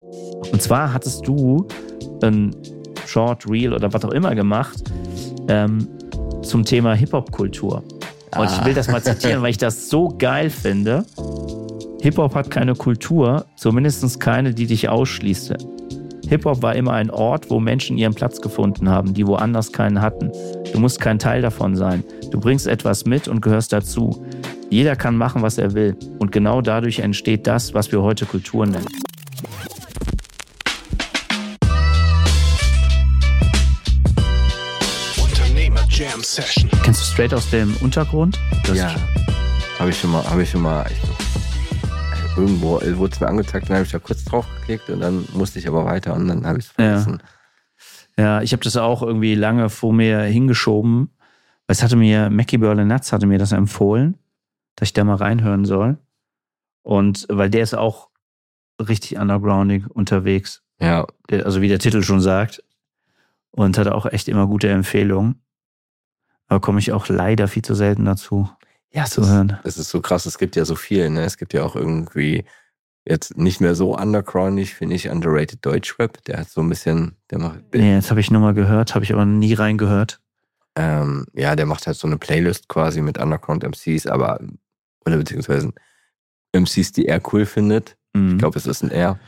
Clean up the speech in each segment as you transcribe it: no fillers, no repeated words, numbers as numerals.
Und zwar hattest du ein Short, Reel oder was auch immer gemacht zum Thema Hip-Hop-Kultur. Und ich will das mal zitieren, weil ich das so geil finde. Hip-Hop hat keine Kultur, zumindest keine, die dich ausschließt. Hip-Hop war immer ein Ort, wo Menschen ihren Platz gefunden haben, die woanders keinen hatten. Du musst kein Teil davon sein. Du bringst etwas mit und gehörst dazu. Jeder kann machen, was er will. Und genau dadurch entsteht das, was wir heute Kultur nennen. Jam Session. Kennst du Straight aus dem Untergrund? Ja, habe ich schon mal. Irgendwo wurde es mir angezeigt, dann habe ich da kurz drauf geklickt und dann musste ich aber weiter und dann habe ich es vergessen. Ja, ich habe das auch irgendwie lange vor mir hingeschoben. Es hatte mir, Mackie Burle Nuts hatte mir das empfohlen, dass ich da mal reinhören soll. Und weil der ist auch richtig undergroundig unterwegs. Ja. Also wie der Titel schon sagt. Und hatte auch echt immer gute Empfehlungen. Aber komme ich auch leider viel zu selten dazu, zu hören. Das ist so krass, es gibt ja so viel, ne? Es gibt ja auch irgendwie jetzt nicht mehr so undergroundig, finde ich, underrated Deutschrap. Der hat so ein bisschen, Nee, jetzt habe ich nur mal gehört, habe ich aber nie reingehört. Ja, der macht halt so eine Playlist quasi mit Underground-MCs, oder beziehungsweise MCs, die er cool findet. Ich glaube, es ist ein R.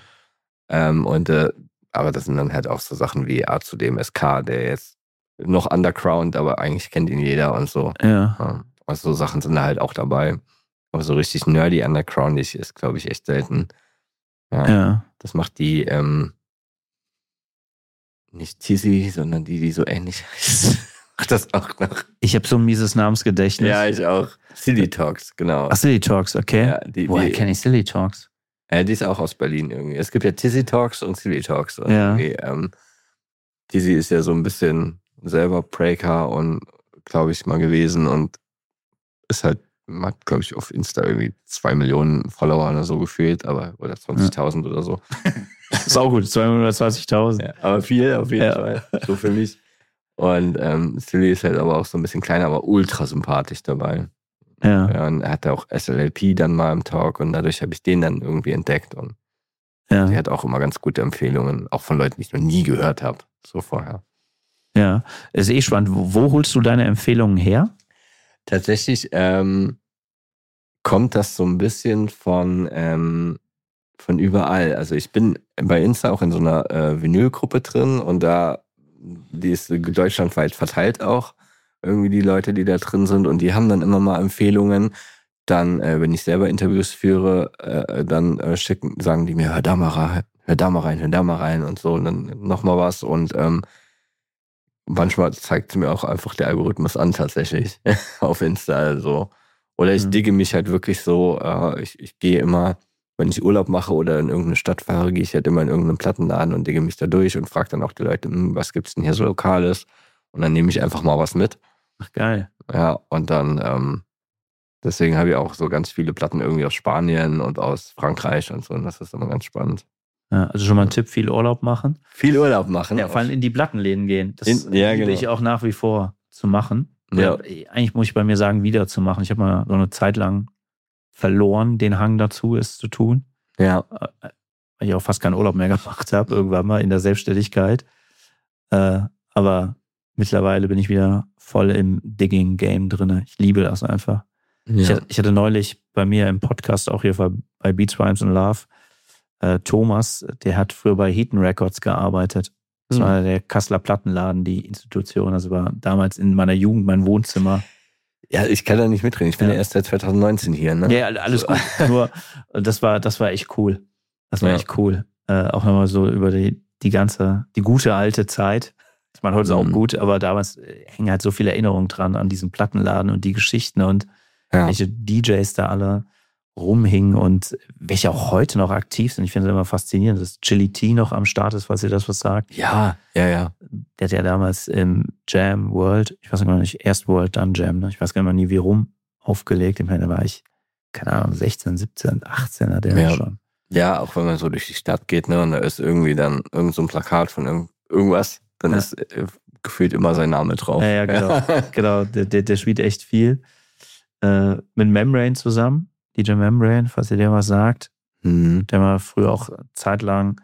Aber das sind dann halt auch so Sachen wie A zu dem SK, der jetzt noch Underground, aber eigentlich kennt ihn jeder und so. Ja. Also so Sachen sind da halt auch dabei. Aber so richtig nerdy undergroundig ist, glaube ich, echt selten. Ja. Das macht die nicht Tizzy, sondern die so ähnlich heißt. Macht das auch noch. Ich habe so ein mieses Namensgedächtnis. Ja, ich auch. Silly Talks, genau. Ach, Silly Talks, okay. Ja, woher kenne ich Silly Talks? Die ist auch aus Berlin irgendwie. Es gibt ja Tizzy Talks und Silly Talks. Und ja. Tizzy ist ja so ein bisschen selber Breaker und glaube ich mal gewesen und ist halt, hat glaube ich auf Insta irgendwie 2 Millionen Follower oder so gefühlt, oder 20.000 oder so. Ist auch gut, 220.000. Ja, aber viel auf jeden Fall, so für mich. Und Silly ist halt aber auch so ein bisschen kleiner, aber ultra sympathisch dabei. Ja, und er hatte auch SLLP dann mal im Talk und dadurch habe ich den dann irgendwie entdeckt und sie hat auch immer ganz gute Empfehlungen, auch von Leuten, die ich noch nie gehört habe, so vorher. Ja, ist spannend. Wo holst du deine Empfehlungen her? Tatsächlich kommt das so ein bisschen von überall. Also ich bin bei Insta auch in so einer Vinylgruppe drin und die ist deutschlandweit verteilt auch. Irgendwie die Leute, die da drin sind und die haben dann immer mal Empfehlungen. Dann, wenn ich selber Interviews führe, dann sagen die mir, hör da mal rein und so und dann nochmal was und manchmal zeigt mir auch einfach der Algorithmus an tatsächlich auf Insta. Also. Oder ich digge mich halt wirklich so, ich gehe immer, wenn ich Urlaub mache oder in irgendeine Stadt fahre, gehe ich halt immer in irgendeinen Plattenladen und digge mich da durch und frage dann auch die Leute, was gibt's denn hier so Lokales? Und dann nehme ich einfach mal was mit. Ach, geil. Ja, und dann, deswegen habe ich auch so ganz viele Platten irgendwie aus Spanien und aus Frankreich und so und das ist immer ganz spannend. Ja, also schon mal ein Tipp, viel Urlaub machen. Viel Urlaub machen. Ja, vor allem in die Plattenläden gehen. Das liebe ich auch nach wie vor zu machen. Ja. Eigentlich muss ich bei mir sagen, wieder zu machen. Ich habe mal so eine Zeit lang verloren, den Hang dazu, es zu tun. Ja. Weil ich auch fast keinen Urlaub mehr gemacht habe, irgendwann mal in der Selbstständigkeit. Aber mittlerweile bin ich wieder voll im Digging-Game drin. Ich liebe das einfach. Ja. Ich hatte neulich bei mir im Podcast, auch hier bei Beats, Rhymes and Love, Thomas, der hat früher bei Heaton Records gearbeitet. Das war der Kasseler Plattenladen, die Institution. Also war damals in meiner Jugend mein Wohnzimmer. Ja, ich kann da nicht mitreden. Ich bin ja erst seit 2019 hier. Ne? Ja, alles gut. Nur, das war echt cool. Das war echt cool. Auch nochmal so über die gute alte Zeit. Ich meine, heute ist auch gut, aber damals hängen halt so viele Erinnerungen dran an diesen Plattenladen und die Geschichten und welche DJs da alle rumhingen und welche auch heute noch aktiv sind. Ich finde das immer faszinierend, dass Chili T noch am Start ist, falls ihr das was sagt. Ja. Der hat ja damals im Jam World, ich weiß gar nicht, erst World, dann Jam, ne? Ich weiß gar nicht nie wie rum, aufgelegt. Ich meine, da war ich, keine Ahnung, 16, 17, 18 hat der schon. Ja, auch wenn man so durch die Stadt geht, ne, und da ist irgendwie dann irgend so ein Plakat von irgendwas, dann ist gefühlt immer sein Name drauf. Ja, genau. Der spielt echt viel. Mit Membrane zusammen. DJ Membrane, falls ihr der was sagt. Der war früher auch zeitlang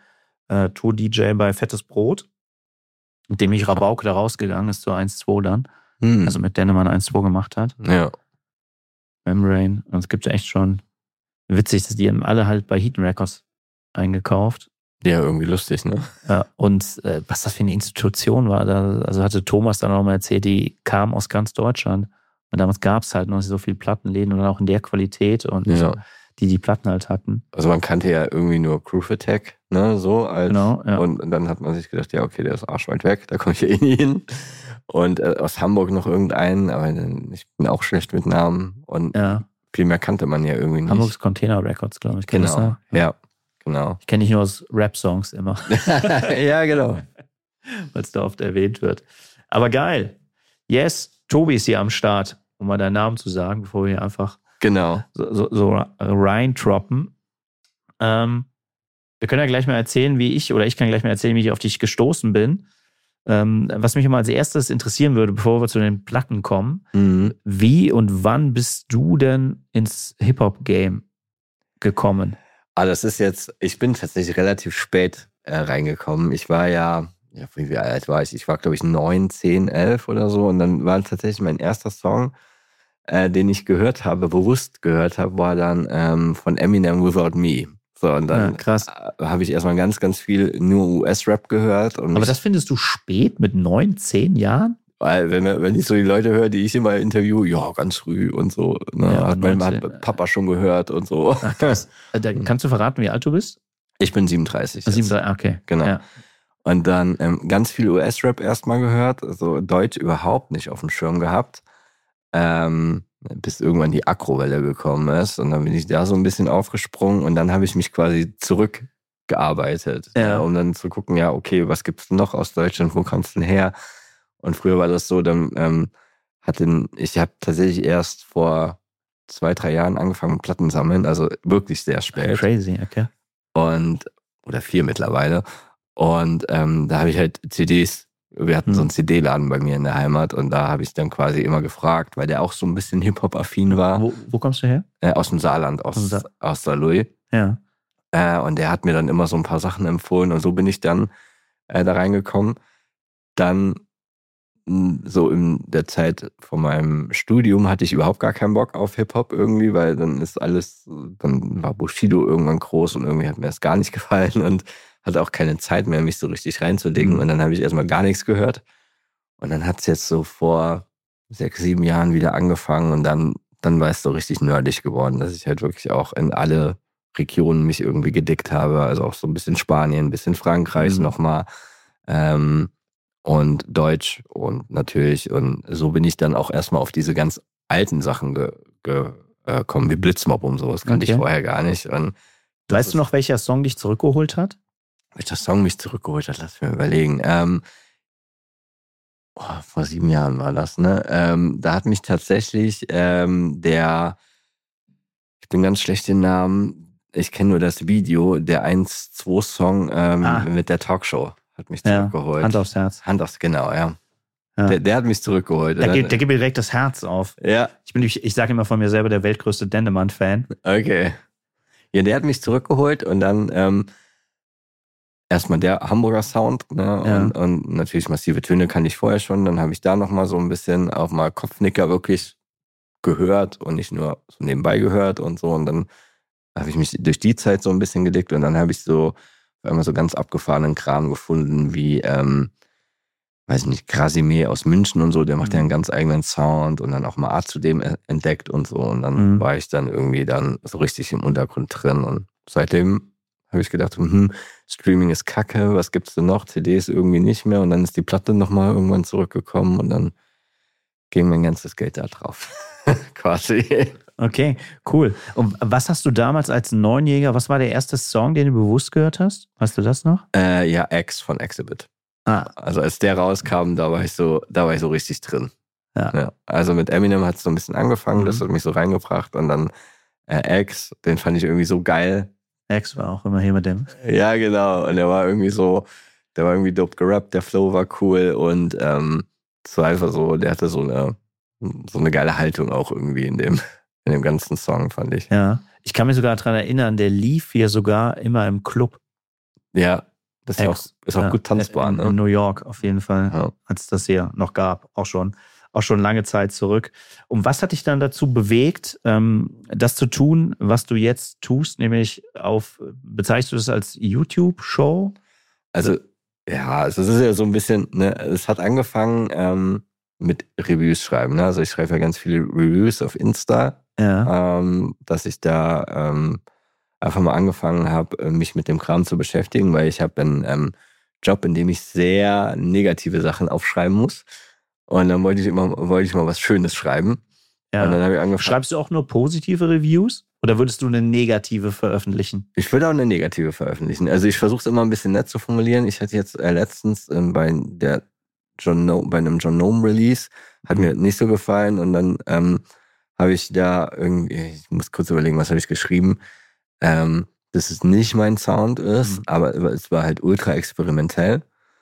Tour-DJ bei Fettes Brot, mit dem ich Rabauke da rausgegangen ist, zur 1-2 dann. Also mit Dennemann 1-2 gemacht hat. Ja. Membrane. Und es gibt ja echt schon witzig, dass die haben alle halt bei Heathen Records eingekauft. Ja, irgendwie lustig, ne? Ja, und was das für eine Institution war, also hatte Thomas dann auch mal erzählt, die kam aus ganz Deutschland. Und damals gab es halt noch so viele Plattenläden und dann auch in der Qualität und so, die Platten halt hatten. Also man kannte ja irgendwie nur Groove Attack, ne, so als, genau, ja. Und dann hat man sich gedacht, ja, okay, der ist arschweit weg, da komme ich ja eh nie hin. Und aus Hamburg noch irgendeinen, aber ich bin auch schlecht mit Namen und viel mehr kannte man ja irgendwie nicht. Hamburgs Container Records, glaube ich. Genau, ja, genau. Ich kenne dich nur aus Rap-Songs immer. Ja, genau. Weil es da oft erwähnt wird. Aber geil. Yes, Tobi ist hier am Start, um mal deinen Namen zu sagen, bevor wir hier einfach so reindroppen. Wir können ja gleich mal erzählen, ich kann gleich mal erzählen, wie ich auf dich gestoßen bin. Was mich immer als erstes interessieren würde, bevor wir zu den Platten kommen, wie und wann bist du denn ins Hip-Hop-Game gekommen? Ich bin tatsächlich relativ spät reingekommen. Ich war wie alt war ich? Ich war, glaube ich, 9, 10, 11 oder so. Und dann war tatsächlich mein erster Song, den ich bewusst gehört habe, war dann von Eminem Without Me. So, und dann habe ich erstmal ganz, ganz viel nur US-Rap gehört. Und aber das findest du spät mit 9, 10 Jahren? Weil, wenn ich so die Leute höre, die ich immer interview, ja, ganz früh und so. Ne, Ja, hat Papa schon gehört und so. Ach, krass. Kannst du verraten, wie alt du bist? Ich bin 37. 37, okay. Genau. Ja. Und dann ganz viel US-Rap erstmal gehört, also Deutsch überhaupt nicht auf dem Schirm gehabt. Bis irgendwann die Akrowelle gekommen ist. Und dann bin ich da so ein bisschen aufgesprungen und dann habe ich mich quasi zurückgearbeitet, um dann zu gucken, ja, okay, was gibt's noch aus Deutschland, wo kommst du denn her? Und früher war das so, dann ich habe tatsächlich erst vor 2, 3 Jahren angefangen mit Platten sammeln, also wirklich sehr spät. Crazy, okay. Oder 4 mittlerweile. Und da habe ich halt CDs. Wir hatten so einen CD-Laden bei mir in der Heimat und da habe ich dann quasi immer gefragt, weil der auch so ein bisschen Hip-Hop-affin war. Wo kommst du her? Aus dem Saarland, aus Saarlouis. Ja. Und der hat mir dann immer so ein paar Sachen empfohlen und so bin ich dann da reingekommen. Dann so in der Zeit von meinem Studium hatte ich überhaupt gar keinen Bock auf Hip-Hop irgendwie, weil dann war Bushido irgendwann groß und irgendwie hat mir das gar nicht gefallen und hatte auch keine Zeit mehr, mich so richtig reinzulegen. Und dann habe ich erstmal gar nichts gehört. Und dann hat es jetzt so vor 6, 7 Jahren wieder angefangen und dann war es so richtig nerdig geworden, dass ich halt wirklich auch in alle Regionen mich irgendwie gedickt habe. Also auch so ein bisschen Spanien, ein bisschen Frankreich nochmal und Deutsch und natürlich. Und so bin ich dann auch erstmal auf diese ganz alten Sachen gekommen, wie Blitzmob und so. Das kannte ich vorher gar nicht. Und weißt du noch, welcher Song dich zurückgeholt hat? Welcher Song mich zurückgeholt hat, lass mich mal überlegen. Vor 7 Jahren war das, ne? Da hat mich tatsächlich ich bin ganz schlecht den Namen, ich kenne nur das Video, der 1-2-Song mit der Talkshow hat mich zurückgeholt. Hand aufs Herz. Genau, ja. Der hat mich zurückgeholt. Der gibt mir direkt das Herz auf. Ja. Ich sage immer von mir selber der weltgrößte Dendemann-Fan. Okay. Ja, der hat mich zurückgeholt und dann erstmal der Hamburger Sound, ne? Und natürlich Massive Töne kannte ich vorher schon. Dann habe ich da nochmal so ein bisschen auch mal Kopfnicker wirklich gehört und nicht nur so nebenbei gehört und so. Und dann habe ich mich durch die Zeit so ein bisschen gedickt und dann habe ich so einmal so ganz abgefahrenen Kram gefunden wie, weiß nicht, Krasimir aus München und so, der macht ja einen ganz eigenen Sound und dann auch mal Art zu dem entdeckt und so. Und dann war ich dann irgendwie dann so richtig im Untergrund drin und seitdem habe ich gedacht, Streaming ist kacke, was gibt's denn noch? CDs irgendwie nicht mehr. Und dann ist die Platte nochmal irgendwann zurückgekommen und dann ging mein ganzes Geld da drauf. Quasi. Okay, cool. Und was hast du damals als 9-Jähriger, was war der erste Song, den du bewusst gehört hast? Weißt du das noch? Ja, X von Exhibit. Also als der rauskam, da war ich so richtig drin. Ja. Also mit Eminem hat es so ein bisschen angefangen, das hat mich so reingebracht und dann X, den fand ich irgendwie so geil. X war auch immer hier mit dem. Ja, genau. Und der war irgendwie dope gerappt, der Flow war cool und es war einfach so, der hatte so eine geile Haltung auch irgendwie in dem ganzen Song, fand ich. Ja, ich kann mich sogar daran erinnern, der lief hier sogar immer im Club. Ja, Das ist auch gut tanzbar. In New York auf jeden Fall, als es das hier noch gab. Auch schon lange Zeit zurück. Und was hat dich dann dazu bewegt, das zu tun, was du jetzt tust, nämlich bezeichnest du das als YouTube-Show? Also, ja, es ist ja so ein bisschen, ne, es hat angefangen mit Reviews schreiben. Ne? Also ich schreibe ja ganz viele Reviews auf Insta, dass ich da einfach mal angefangen habe, mich mit dem Kram zu beschäftigen, weil ich habe einen Job, in dem ich sehr negative Sachen aufschreiben muss. Und dann wollte ich mal was Schönes schreiben. Ja. Und dann habe ich angefangen. Schreibst du auch nur positive Reviews? Oder würdest du eine negative veröffentlichen? Ich würde auch eine negative veröffentlichen. Also ich versuche es immer ein bisschen nett zu formulieren. Ich hatte jetzt letztens bei einem John Gnome Release, hat mir nicht so gefallen. Und dann habe ich da irgendwie, ich muss kurz überlegen, was habe ich geschrieben, dass es nicht mein Sound ist, aber es war halt ultra experimentell.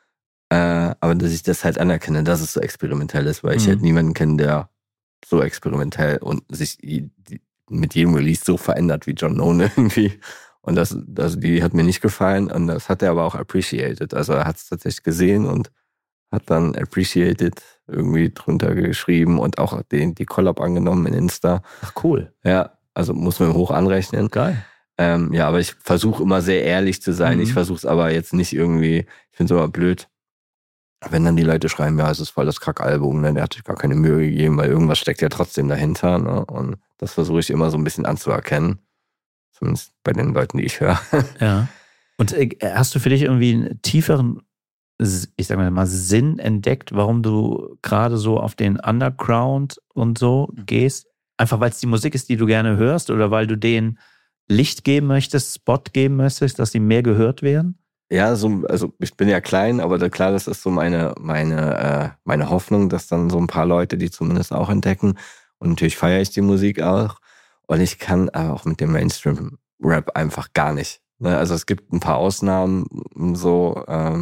Aber dass ich das halt anerkenne, dass es so experimentell ist, weil ich halt niemanden kenne, der so experimentell und sich mit jedem Release so verändert wie John Gnome irgendwie. Und die hat mir nicht gefallen und das hat er aber auch appreciated. Also er hat es tatsächlich gesehen und hat dann appreciated irgendwie drunter geschrieben und auch die Collab angenommen in Insta. Ach cool. Ja, also muss man hoch anrechnen. Geil. Ja, aber ich versuche immer sehr ehrlich zu sein. Ich versuche es aber jetzt nicht irgendwie, ich finde es aber blöd, wenn dann die Leute schreiben, ja, es ist voll das Kackalbum, ne? Der hat sich gar keine Mühe gegeben, weil irgendwas steckt ja trotzdem dahinter. Ne? Und das versuche ich immer so ein bisschen anzuerkennen. Zumindest bei den Leuten, die ich höre. Ja. Und hast du für dich irgendwie einen tieferen, ich sag mal, Sinn entdeckt, warum du gerade so auf den Underground und so gehst? Einfach weil es die Musik ist, die du gerne hörst, oder weil du denen Licht geben möchtest, Spot geben möchtest, dass sie mehr gehört werden? Ja, also ich bin ja klein, aber klar, das ist so meine Hoffnung, dass dann so ein paar Leute die zumindest auch entdecken. Und natürlich feiere ich die Musik auch. Und ich kann aber auch mit dem Mainstream-Rap einfach gar nicht. Ne? Also es gibt ein paar Ausnahmen, so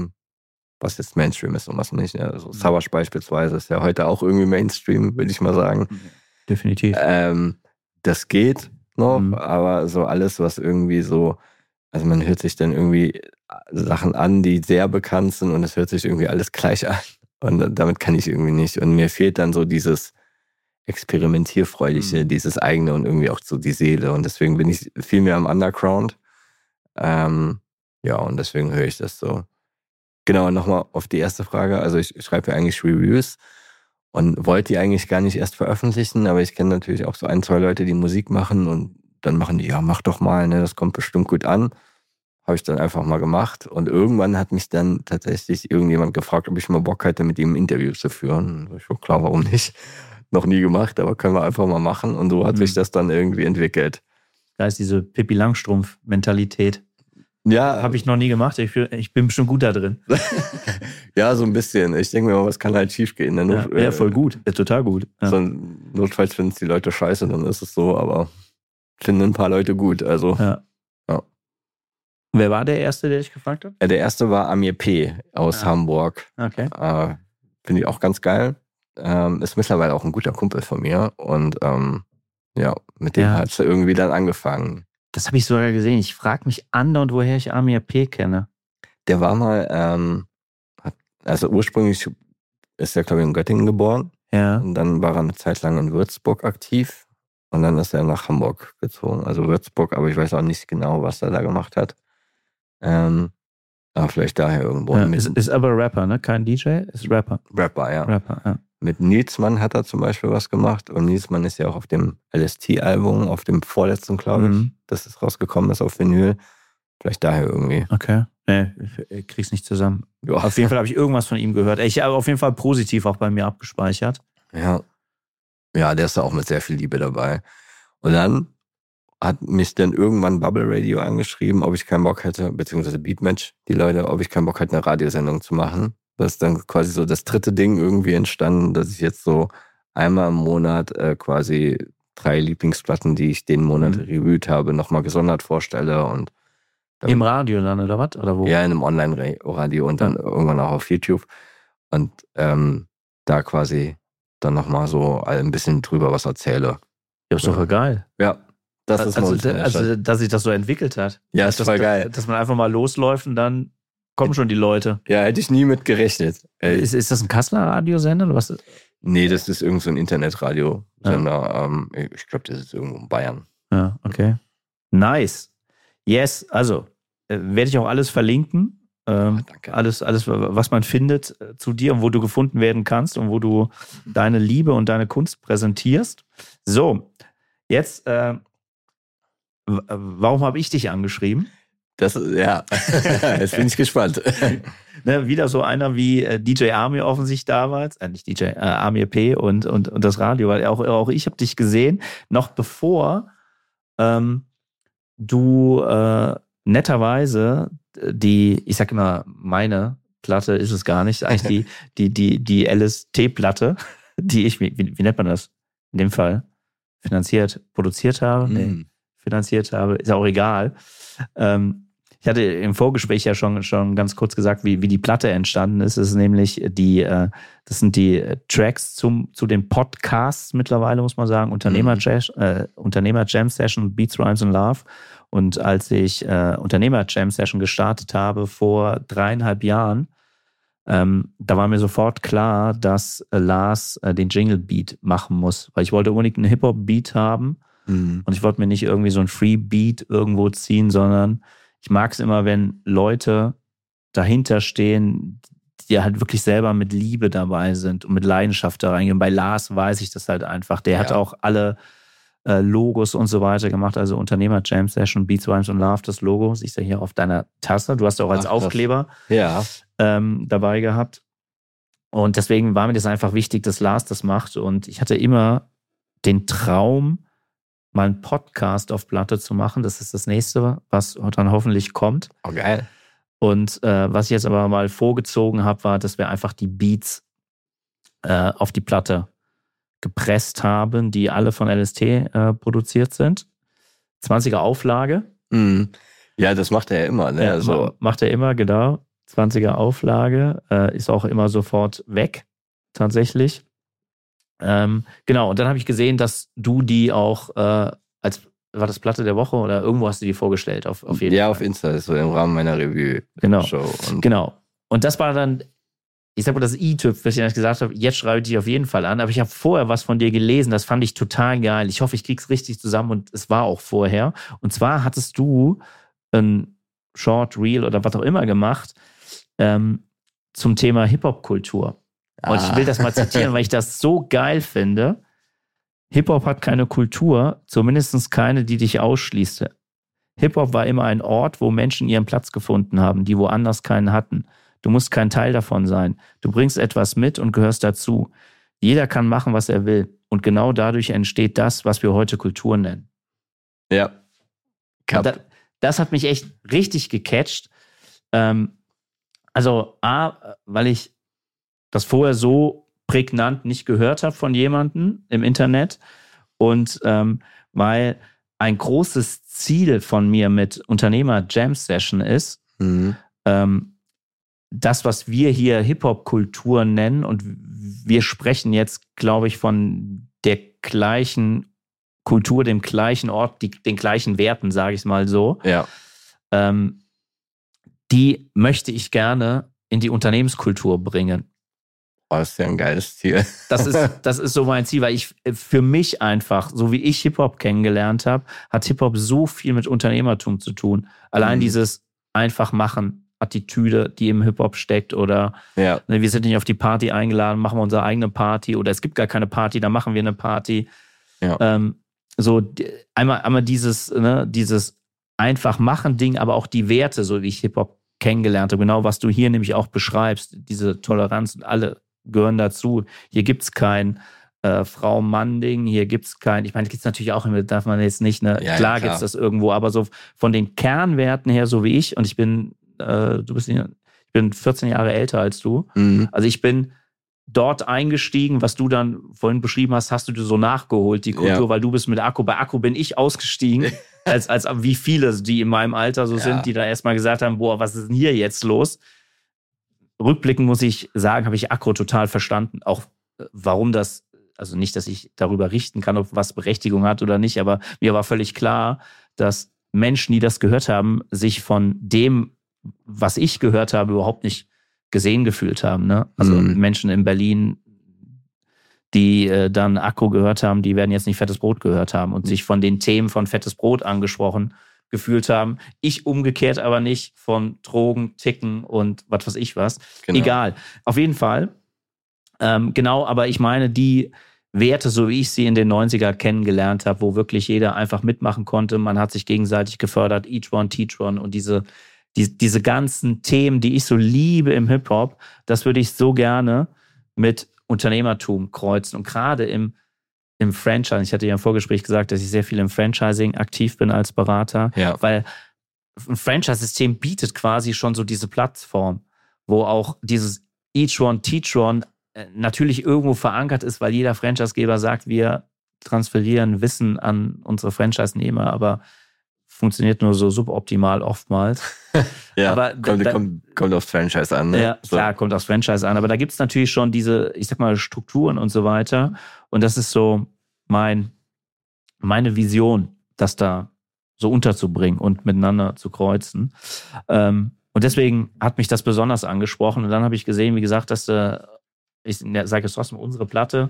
was jetzt Mainstream ist und was nicht. Ne? Also Savage beispielsweise ist ja heute auch irgendwie Mainstream, würde ich mal sagen. Definitiv. Das geht noch, aber so alles, was irgendwie so, also man hört sich dann irgendwie Sachen an, die sehr bekannt sind und es hört sich irgendwie alles gleich an. Und damit kann ich irgendwie nicht. Und mir fehlt dann so dieses Experimentierfreudige, dieses eigene und irgendwie auch so die Seele. Und deswegen bin ich viel mehr am Underground. Ja, und deswegen höre ich das so. Genau, nochmal auf die erste Frage. Also ich schreibe ja eigentlich Reviews und wollte die eigentlich gar nicht erst veröffentlichen, aber ich kenne natürlich auch so 1, 2 Leute, die Musik machen und dann machen die, ja, mach doch mal, ne, das kommt bestimmt gut an. Habe ich dann einfach mal gemacht und irgendwann hat mich dann tatsächlich irgendjemand gefragt, ob ich mal Bock hätte, mit ihm ein Interview zu führen. Ich war klar, warum nicht? Noch nie gemacht, aber können wir einfach mal machen und so hat sich das dann irgendwie entwickelt. Da ist diese Pippi Langstrumpf-Mentalität. Ja. Habe ich noch nie gemacht, ich bin bestimmt gut da drin. Ja, so ein bisschen. Ich denke mir mal, was kann halt schief gehen. Ja, voll gut, total gut. Ja. So, notfalls finden es die Leute scheiße, dann ist es so, aber finden ein paar Leute gut. Also, ja. Wer war der Erste, der dich gefragt hat? Der Erste war Amir P. aus Hamburg. Okay. Finde ich auch ganz geil. Ist mittlerweile auch ein guter Kumpel von mir. Und ja, mit dem hat es irgendwie dann angefangen. Das habe ich sogar gesehen. Ich frage mich andauernd, woher ich Amir P. kenne. Der war mal, also ursprünglich ist er, glaube ich, in Göttingen geboren. Ja. Und dann war er eine Zeit lang in Würzburg aktiv. Und dann ist er nach Hamburg gezogen. Also Würzburg, aber ich weiß auch nicht genau, was er da gemacht hat. Aber vielleicht daher irgendwo. Ja, ist aber Rapper, ne? Kein DJ, ist Rapper. Rapper, ja. Rapper, ja. Mit Nielsmann hat er zum Beispiel was gemacht. Und Nielsmann ist ja auch auf dem LST-Album, auf dem vorletzten, glaube ich, dass es rausgekommen ist auf Vinyl. Vielleicht daher irgendwie. Okay. Nee, ich krieg's nicht zusammen. Ja. Auf jeden Fall habe ich irgendwas von ihm gehört. Ich habe auf jeden Fall positiv auch bei mir abgespeichert. Ja. Ja, der ist da auch mit sehr viel Liebe dabei. Und dann hat mich dann irgendwann Bubble Radio angeschrieben, ob ich keinen Bock hätte, beziehungsweise Beatmatch, die Leute, ob ich keinen Bock hätte, eine Radiosendung zu machen. Das ist dann quasi so das 3. Ding irgendwie entstanden, dass ich jetzt so einmal im Monat quasi 3 Lieblingsplatten, die ich den Monat reviewt habe, nochmal gesondert vorstelle. Und im Radio dann, oder was? Oder wo? Ja, in einem Online-Radio und dann irgendwann auch auf YouTube. Und da quasi dann nochmal so ein bisschen drüber was erzähle. Ja, ist doch voll geil. Ja. Das ist also, dass sich das so entwickelt hat. Ja, ist voll geil. Dass man einfach mal losläuft und dann kommen schon die Leute. Ja, hätte ich nie mit gerechnet. Ist das ein Kasseler Radiosender oder was? Nee, das ist irgend so ein Internetradiosender. Ich glaube, das ist irgendwo in Bayern. Ja, okay. Nice. Yes, also werde ich auch alles verlinken. Danke. Alles, was man findet zu dir und wo du gefunden werden kannst und wo du deine Liebe und deine Kunst präsentierst. So, jetzt, warum habe ich dich angeschrieben? Jetzt bin ich gespannt. Ne, wieder so einer wie DJ Amir offensichtlich damals, nicht DJ, Amir P. und das Radio, weil auch ich habe dich gesehen, noch bevor du netterweise ich sag immer, meine Platte ist es gar nicht, eigentlich die LST-Platte, die ich, wie nennt man das in dem Fall, produziert habe, finanziert habe, ist auch egal. Ich hatte im Vorgespräch ja schon ganz kurz gesagt, wie die Platte entstanden ist. Es ist nämlich das sind die Tracks zu den Podcasts mittlerweile, muss man sagen, Unternehmer Jam Session, Beats, Rhymes and Love. Und als ich Unternehmer Jam Session gestartet habe vor 3,5 Jahren, da war mir sofort klar, dass Lars den Jingle Beat machen muss, weil ich wollte unbedingt einen Hip-Hop Beat haben und ich wollte mir nicht irgendwie so einen Free Beat irgendwo ziehen, sondern ich mag es immer, wenn Leute dahinter stehen, die halt wirklich selber mit Liebe dabei sind und mit Leidenschaft da reingehen. Bei Lars weiß ich das halt einfach. Der hat auch alle Logos und so weiter gemacht. Also Unternehmer Jam Session, Beats, Rhymes and Love, das Logo. Siehst du hier auf deiner Tasse. Du hast auch als Aufkleber dabei gehabt. Und deswegen war mir das einfach wichtig, dass Lars das macht. Und ich hatte immer den Traum, mal einen Podcast auf Platte zu machen. Das ist das Nächste, was dann hoffentlich kommt. Oh, geil. Und was ich jetzt aber mal vorgezogen habe, war, dass wir einfach die Beats auf die Platte gepresst haben, die alle von LST produziert sind. 20er Auflage. Mhm. Ja, das macht er ja immer. Ne? Ja, macht er immer, genau. 20er Auflage. Ist auch immer sofort weg, tatsächlich. Genau, und dann habe ich gesehen, dass du die auch war das Platte der Woche oder irgendwo hast du die vorgestellt? Auf jeden Fall. Ja, auf Insta, ist so im Rahmen meiner Revue-Show. Genau. Und das war dann, ich sag mal, das i-Typ, was ich gesagt habe, jetzt schreibe ich dich auf jeden Fall an. Aber ich habe vorher was von dir gelesen, das fand ich total geil. Ich hoffe, ich krieg's richtig zusammen und es war auch vorher. Und zwar hattest du ein Short, Reel oder was auch immer gemacht zum Thema Hip-Hop-Kultur. Und ich will das mal zitieren, weil ich das so geil finde. Hip-Hop hat keine Kultur, zumindest keine, die dich ausschließt. Hip-Hop war immer ein Ort, wo Menschen ihren Platz gefunden haben, die woanders keinen hatten. Du musst kein Teil davon sein. Du bringst etwas mit und gehörst dazu. Jeder kann machen, was er will. Und genau dadurch entsteht das, was wir heute Kultur nennen. Ja. Das hat mich echt richtig gecatcht. Also weil ich das vorher so prägnant nicht gehört habe von jemandem im Internet und weil ein großes Ziel von mir mit Unternehmer Jam Session ist, das, was wir hier Hip-Hop-Kultur nennen, und wir sprechen jetzt, glaube ich, von der gleichen Kultur, dem gleichen Ort, den gleichen Werten, sage ich es mal so. Ja. Die möchte ich gerne in die Unternehmenskultur bringen. Oh, das ist ja ein geiles Ziel. Das ist so mein Ziel, weil für mich einfach, so wie ich Hip-Hop kennengelernt habe, hat Hip-Hop so viel mit Unternehmertum zu tun. Allein dieses einfach machen, Attitüde, die im Hip-Hop steckt, oder wir sind nicht auf die Party eingeladen, machen wir unsere eigene Party, oder es gibt gar keine Party, dann machen wir eine Party. Ja. Einmal dieses einfach machen Ding, aber auch die Werte, so wie ich Hip-Hop kennengelernt habe, genau was du hier nämlich auch beschreibst, diese Toleranz, und alle gehören dazu. Hier gibt es kein Frau-Mann-Ding, hier gibt es kein, ich meine, gibt es natürlich auch, darf man jetzt nicht, klar gibt es das irgendwo, aber so von den Kernwerten her, so wie ich, und ich bin 14 Jahre älter als du, also ich bin dort eingestiegen, was du dann vorhin beschrieben hast, hast du dir so nachgeholt, die Kultur, weil du bist mit Akku, bei Akku bin ich ausgestiegen, als wie viele, die in meinem Alter so sind, die da erstmal gesagt haben, boah, was ist denn hier jetzt los? Rückblickend muss ich sagen, habe ich Akku total verstanden, auch warum das, also nicht, dass ich darüber richten kann, ob was Berechtigung hat oder nicht, aber mir war völlig klar, dass Menschen, die das gehört haben, sich von dem was ich gehört habe, überhaupt nicht gesehen gefühlt haben. Ne? Also Menschen in Berlin, die dann Akro gehört haben, die werden jetzt nicht Fettes Brot gehört haben und sich von den Themen von Fettes Brot angesprochen gefühlt haben. Ich umgekehrt aber nicht von Drogen, Ticken und was weiß ich was. Genau. Egal. Auf jeden Fall. Genau, aber ich meine, die Werte, so wie ich sie in den 90er kennengelernt habe, wo wirklich jeder einfach mitmachen konnte, man hat sich gegenseitig gefördert, each one, teach one und diese ganzen Themen, die ich so liebe im Hip-Hop, das würde ich so gerne mit Unternehmertum kreuzen. Und gerade im Franchise, ich hatte ja im Vorgespräch gesagt, dass ich sehr viel im Franchising aktiv bin als Berater, weil ein Franchise-System bietet quasi schon so diese Plattform, wo auch dieses Each One, Teach One natürlich irgendwo verankert ist, weil jeder Franchisegeber sagt, wir transferieren Wissen an unsere Franchise-Nehmer, aber funktioniert nur so suboptimal oftmals. Ja, aber kommt aufs Franchise an. Ne? Ja, so. Klar, kommt aufs Franchise an, aber da gibt es natürlich schon diese, ich sag mal, Strukturen und so weiter und das ist so meine Vision, das da so unterzubringen und miteinander zu kreuzen. Und deswegen hat mich das besonders angesprochen und dann habe ich gesehen, wie gesagt, dass ich sage jetzt trotzdem, unsere Platte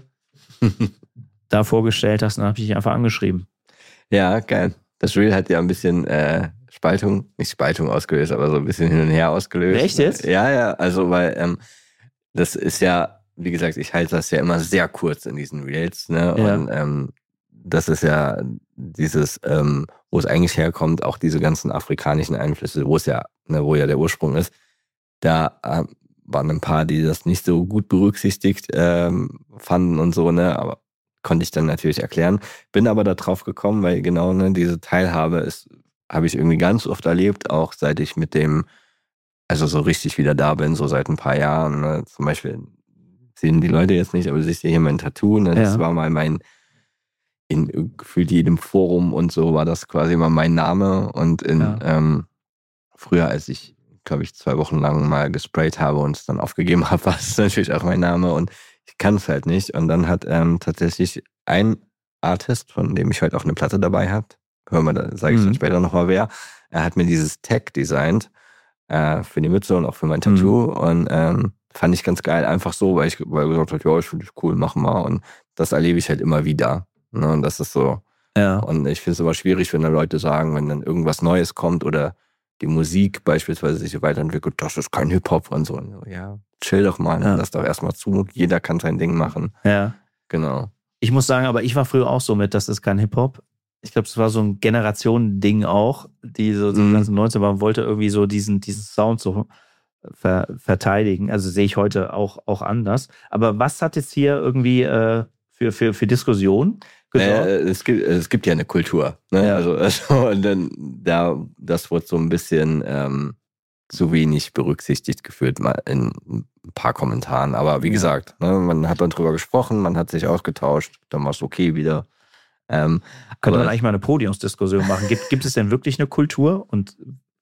da vorgestellt hast und dann habe ich dich einfach angeschrieben. Ja, geil. Das Reel hat ja ein bisschen nicht Spaltung ausgelöst, aber so ein bisschen hin und her ausgelöst. Echt jetzt? Ja, also weil das ist ja, wie gesagt, ich halte das ja immer sehr kurz in diesen Reels, ne? Ja. Und das ist ja dieses, wo es eigentlich herkommt, auch diese ganzen afrikanischen Einflüsse, wo ja der Ursprung ist, da waren ein paar, die das nicht so gut berücksichtigt fanden und so, ne, aber konnte ich dann natürlich erklären. Bin aber da drauf gekommen, weil genau diese Teilhabe habe ich irgendwie ganz oft erlebt, auch seit ich mit dem, also so richtig wieder da bin, so seit ein paar Jahren. Ne? Zum Beispiel sehen die Leute jetzt nicht, aber du siehst ja hier mein Tattoo. Ne? Das war mal in gefühlt jedem Forum und so war das quasi immer mein Name. Und früher, als ich, glaube ich, 2 Wochen lang mal gesprayt habe und es dann aufgegeben habe, war es natürlich auch mein Name und ich kann es halt nicht. Und dann hat tatsächlich ein Artist, von dem ich heute auch eine Platte dabei habe, hören wir, da sage ich dann später nochmal wer, er hat mir dieses Tag designt für die Mütze und auch für mein Tattoo und fand ich ganz geil, einfach so, weil er gesagt hat, ja, ich finde das cool, mach mal und das erlebe ich halt immer wieder. Ne? Und das ist so. Ja. Und ich finde es aber schwierig, wenn da Leute sagen, wenn dann irgendwas Neues kommt oder die Musik beispielsweise sich weiterentwickelt, das ist kein Hip-Hop und so. Ja, chill doch mal, lass doch erstmal zu, jeder kann sein Ding machen. Ja. Genau. Ich muss sagen, aber ich war früher auch so mit, das ist kein Hip-Hop. Ich glaube, es war so ein Generationending auch, die so 19 war, wollte irgendwie so diesen Sound so verteidigen. Also sehe ich heute auch anders. Aber was hat jetzt hier irgendwie für Diskussion gesorgt? Es gibt ja eine Kultur. Ne? Ja. Also und dann das wurde so ein bisschen zu wenig berücksichtigt gefühlt mal in ein paar Kommentaren. Aber wie gesagt, ne, man hat dann drüber gesprochen, man hat sich ausgetauscht, dann war es okay wieder. Könnte man eigentlich mal eine Podiumsdiskussion machen. Gibt es denn wirklich eine Kultur? Und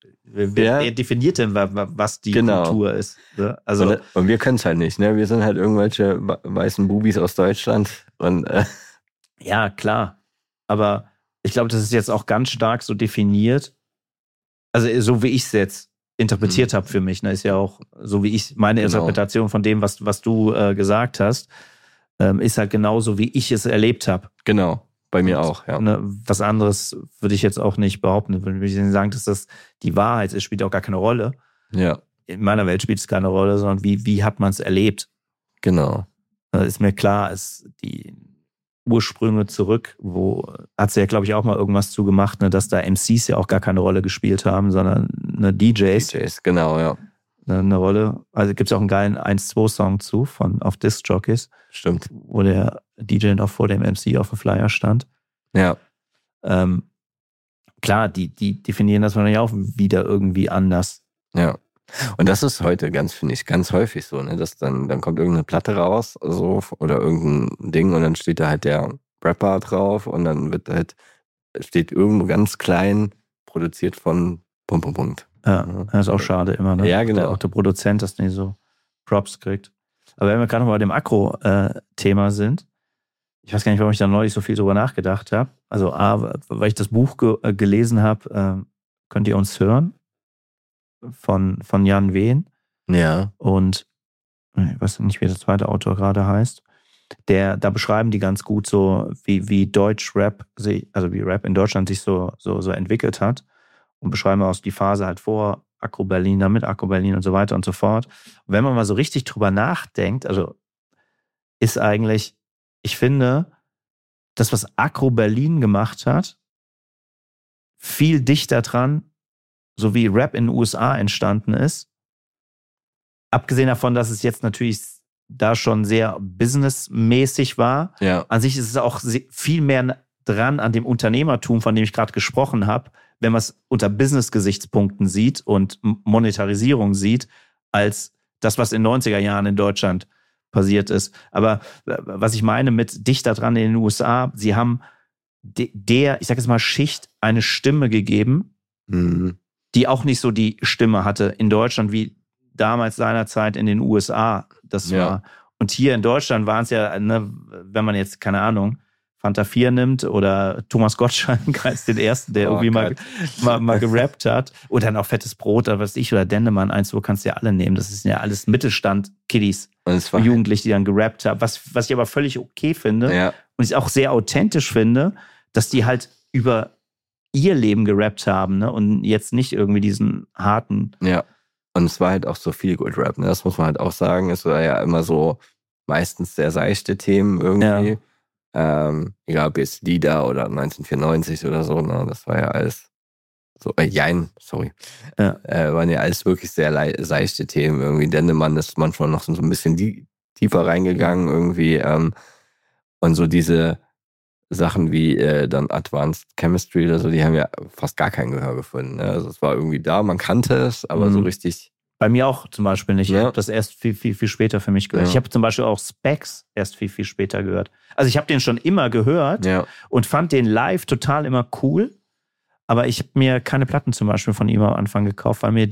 wer definiert denn, was die Kultur ist? Ne? Also, und wir können es halt nicht. Ne? Wir sind halt irgendwelche weißen Bubis aus Deutschland. Und, ja, klar. Aber ich glaube, das ist jetzt auch ganz stark so definiert. Also so wie ich es jetzt interpretiert habe für mich. Ne? Ist ja auch so wie ich meine Interpretation von dem, was du gesagt hast, ist halt genauso, wie ich es erlebt habe. Genau. Bei mir auch, ja. Ne, was anderes würde ich jetzt auch nicht behaupten. Würde ich sagen, dass das die Wahrheit ist, spielt auch gar keine Rolle. Ja. In meiner Welt spielt es keine Rolle, sondern wie hat man es erlebt? Genau. Ist mir klar, ist die Ursprünge zurück, wo hat sie ja, glaube ich, auch mal irgendwas zu gemacht, ne, dass da MCs ja auch gar keine Rolle gespielt haben, sondern DJs. DJs, genau, ja. Eine Rolle. Also gibt es auch einen geilen 1-2-Song zu auf Disc-Jockeys. Stimmt. Wo der DJ noch vor dem MC auf dem Flyer stand. Ja. Klar, die definieren das wahrscheinlich auch wieder irgendwie anders. Ja. Und das ist heute finde ich, ganz häufig so, ne? Dass dann kommt irgendeine Platte raus, so, oder irgendein Ding und dann steht da halt der Rapper drauf und dann steht irgendwo ganz klein, produziert von ... Ja, das ist auch schade immer, ne? Ja, genau. Auch der Produzent, dass nicht so Props kriegt. Aber wenn wir gerade noch bei dem Akro-Thema sind, ich weiß gar nicht, warum ich da neulich so viel drüber nachgedacht habe. Also weil ich das Buch gelesen habe, könnt ihr uns hören? von Jan Wehn. Ja. Und ich weiß nicht, wie der zweite Autor gerade heißt. Da beschreiben die ganz gut so, wie Deutsch-Rap, also wie Rap in Deutschland sich so entwickelt hat. Und beschreiben aus die Phase halt vor Agro Berlin, dann mit Agro Berlin und so weiter und so fort. Und wenn man mal so richtig drüber nachdenkt, also ist eigentlich, ich finde, das, was Agro Berlin gemacht hat, viel dichter dran, so wie Rap in den USA entstanden ist. Abgesehen davon, dass es jetzt natürlich da schon sehr businessmäßig war. Ja. An sich ist es auch viel mehr dran an dem Unternehmertum, von dem ich gerade gesprochen habe, wenn man es unter Business-Gesichtspunkten sieht und Monetarisierung sieht, als das, was in den 90er Jahren in Deutschland passiert ist. Aber was ich meine mit dichter dran in den USA, sie haben ich sag jetzt mal, Schicht eine Stimme gegeben, die auch nicht so die Stimme hatte in Deutschland wie damals seinerzeit in den USA das war. Und hier in Deutschland waren es ja, ne, wenn man jetzt, keine Ahnung, Fanta 4 nimmt oder Thomas Gottschalk als den ersten, der irgendwie mal gerappt hat. Und dann auch Fettes Brot oder was weiß ich, oder Dendemann, 1, wo kannst du ja alle nehmen. Das ist ja alles Mittelstand-Kiddies, Jugendliche, die dann gerappt haben. Was ich aber völlig okay finde und ich auch sehr authentisch finde, dass die halt über ihr Leben gerappt haben, ne? Und jetzt nicht irgendwie diesen harten... Ja, und es war halt auch so viel Good Rap, ne? Das muss man halt auch sagen. Es war ja immer so meistens sehr seichte Themen irgendwie. Ja. Egal ob jetzt Lieder oder 1994 oder so, ne? Das war ja alles so, waren ja alles wirklich sehr seichte Themen irgendwie. Dendemann ist manchmal noch so ein bisschen tiefer reingegangen irgendwie. Und so diese Sachen wie dann Advanced Chemistry oder so, die haben ja fast gar kein Gehör gefunden. Ne? Also es war irgendwie da, man kannte es, aber so richtig... Bei mir auch zum Beispiel nicht. Ich habe das erst viel, viel, viel später für mich gehört. Ich habe zum Beispiel auch Specs erst viel, viel später gehört. Also ich habe den schon immer gehört und fand den live total immer cool. Aber ich habe mir keine Platten zum Beispiel von ihm am Anfang gekauft, weil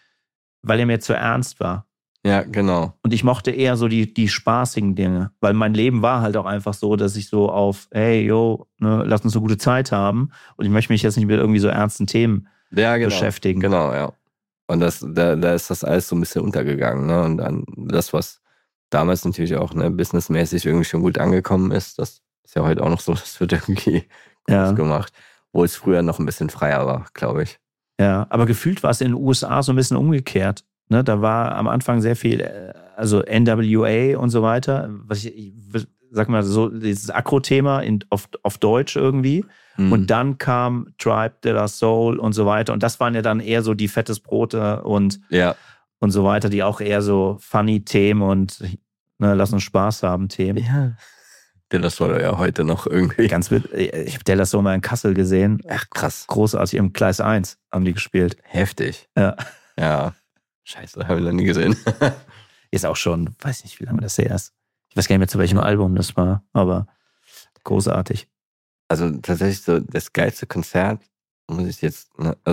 er mir zu ernst war. Ja, genau. Und ich mochte eher so die spaßigen Dinge. Weil mein Leben war halt auch einfach so, dass ich so auf, hey, yo, ne, lass uns eine gute Zeit haben. Und ich möchte mich jetzt nicht mit irgendwie so ernsten Themen beschäftigen. Genau, ja. Und da ist das alles so ein bisschen untergegangen. Ne? Und dann das, was damals natürlich auch businessmäßig irgendwie schon gut angekommen ist, das ist ja heute auch noch so, das wird irgendwie groß gemacht. Wo es früher noch ein bisschen freier war, glaube ich. Ja, aber gefühlt war es in den USA so ein bisschen umgekehrt. Ne? Da war am Anfang sehr viel, also NWA und so weiter, was ich sag mal so, dieses Agro-Thema auf Deutsch irgendwie. Und dann kam Tribe, De La Soul und so weiter. Und das waren ja dann eher so die Fettes Brote und so weiter, die auch eher so funny Themen und lass uns Spaß haben Themen. Ja. De La Soul ja heute noch irgendwie. Ich habe De La Soul mal in Kassel gesehen. Ach, krass. Großartig, im Gleis 1 haben die gespielt. Heftig. Ja. Scheiße, habe ich noch nie gesehen. Ist auch schon, weiß nicht, wie lange das her ist. Ich weiß gar nicht mehr, zu welchem Album das war, aber großartig. Also tatsächlich so das geilste Konzert, muss ich jetzt,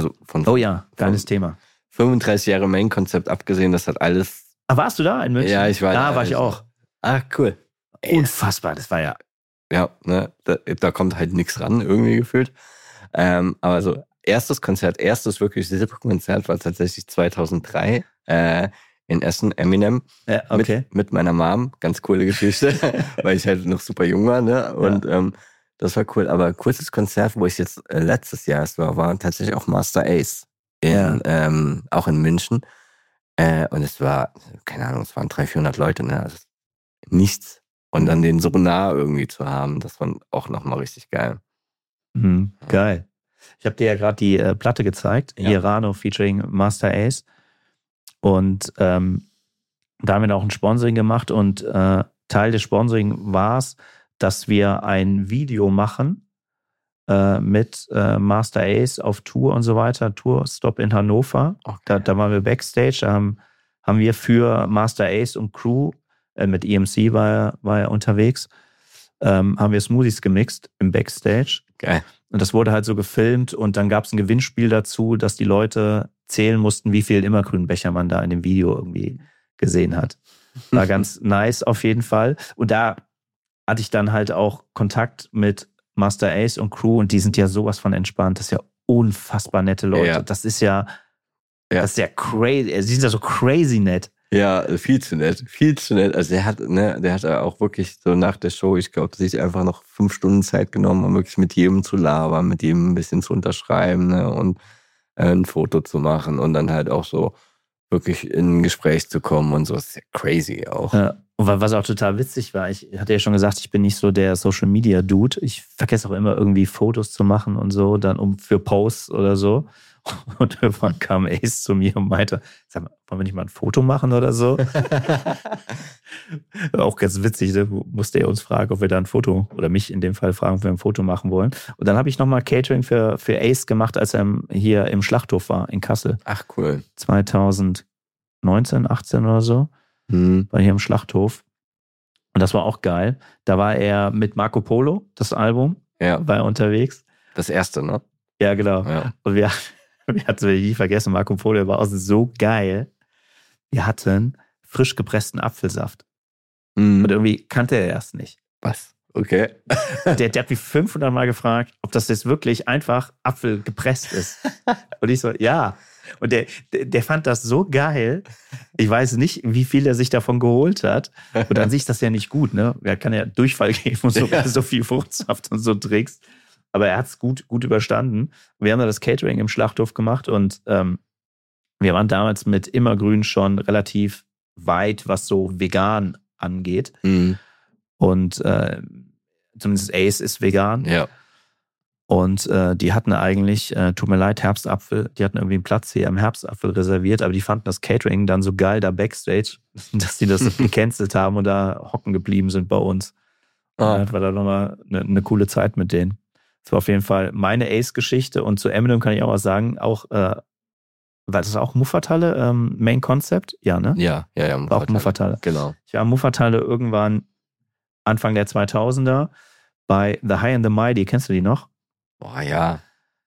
geiles Thema. 35 Jahre Main-Konzept abgesehen, das hat alles... Ah, warst du da in München? Ja, ich war da. Da war ich auch. Ah, cool. Unfassbar, das war ja... Ja, ne, da kommt halt nichts ran, irgendwie gefühlt. Aber so, erstes wirklich Konzert war tatsächlich 2003 in Essen, Eminem. Ja, okay. Mit meiner Mom, ganz coole Geschichte, weil ich halt noch super jung war, ne? Und das war cool. Aber kurzes Konzert, wo ich jetzt letztes Jahr erst war tatsächlich auch Master Ace. Auch in München. Und es war, keine Ahnung, es waren 300-400 Leute, ne? Also nichts. Und dann den so nah irgendwie zu haben, das war auch nochmal richtig geil. Geil. Ich habe dir ja gerade die Platte gezeigt, Hirano featuring Master Ace. Und da haben wir auch ein Sponsoring gemacht und Teil des Sponsoring war es, dass wir ein Video machen mit Master Ace auf Tour und so weiter, Tourstop in Hannover. Okay. Da waren wir Backstage, da haben wir für Master Ace und Crew, mit EMC war er unterwegs, haben wir Smoothies gemixt im Backstage. Geil. Und das wurde halt so gefilmt und dann gab es ein Gewinnspiel dazu, dass die Leute zählen mussten, wie viel immergrünen Becher man da in dem Video irgendwie gesehen hat. War ganz nice auf jeden Fall. Und da hatte ich dann halt auch Kontakt mit Master Ace und Crew und die sind ja sowas von entspannt. Das ist ja unfassbar nette Leute. Ja. Das ist ja Ja. Das ist ja crazy. Sie sind ja so crazy nett. Ja, viel zu nett. Also der hat auch wirklich so nach der Show, ich glaube, sich einfach noch 5 Stunden Zeit genommen, um wirklich mit jedem zu labern, mit jedem ein bisschen zu unterschreiben, ne, und ein Foto zu machen und dann halt auch so wirklich in ein Gespräch zu kommen und so. Das ist ja crazy auch. Ja. Und was auch total witzig war, ich hatte ja schon gesagt, ich bin nicht so der Social Media Dude. Ich vergesse auch immer irgendwie Fotos zu machen und so, dann für Posts oder so. Und irgendwann kam Ace zu mir und meinte, sag mal, wollen wir nicht mal ein Foto machen oder so? Auch ganz witzig, ne? Musste er uns fragen, ob wir da ein Foto, oder mich in dem Fall fragen, ob wir ein Foto machen wollen. Und dann habe ich nochmal Catering für Ace gemacht, als er hier im Schlachthof war, in Kassel. Ach, cool. 2019, 18 oder so. War hier im Schlachthof. Und das war auch geil. Da war er mit Marco Polo, das Album, war er unterwegs. Das erste, ne? Ja, genau. Ja. Und wir hatten nie vergessen, Marco Polo war auch so geil. Wir hatten frisch gepressten Apfelsaft. Und irgendwie kannte er erst nicht. Was? Okay. Der hat mich 500 Mal gefragt, ob das jetzt wirklich einfach Apfel gepresst ist. Und ich so, ja. Und der fand das so geil. Ich weiß nicht, wie viel er sich davon geholt hat. Und an sich ist das ja nicht gut, ne? Er kann ja Durchfall geben und so, so viel Fruchtsaft und so Tricks. Aber er hat es gut überstanden. Wir haben da das Catering im Schlachthof gemacht und wir waren damals mit Immergrün schon relativ weit, was so vegan angeht. Und zumindest Ace ist vegan. Ja. Und die hatten eigentlich, tut mir leid, Herbstapfel, die hatten irgendwie einen Platz hier am Herbstapfel reserviert, aber die fanden das Catering dann so geil da Backstage, dass die das gecancelt haben und da hocken geblieben sind bei uns. Das war dann nochmal eine coole Zeit mit denen. Das war auf jeden Fall meine Ace-Geschichte und zu Eminem kann ich auch was sagen, auch, war das auch Muffathalle, Main Concept? Ja, ne? Ja, Muffathalle. Auch Muffathalle. Genau. Ich war am Muffathalle irgendwann Anfang der 2000er bei The High and the Mighty, kennst du die noch? Boah, ja.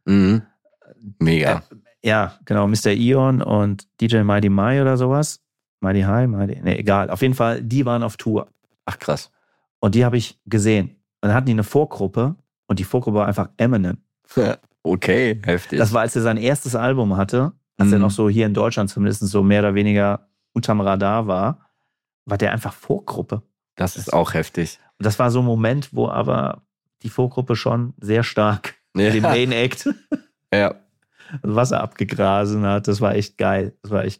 Mega. Ja, genau, Mr. Eon und DJ Mighty Mai oder sowas. Mighty High, egal. Auf jeden Fall, die waren auf Tour. Ach, krass. Und die habe ich gesehen. Und dann hatten die eine Vorgruppe und die Vorgruppe war einfach Eminem. Okay, heftig. Das war, als er sein erstes Album hatte, als er noch so hier in Deutschland zumindest so mehr oder weniger unterm Radar war der einfach Vorgruppe. Das ist auch heftig. Und das war so ein Moment, wo aber die Vorgruppe schon sehr stark den Main Act Wasser abgegrasen hat. Das war echt geil.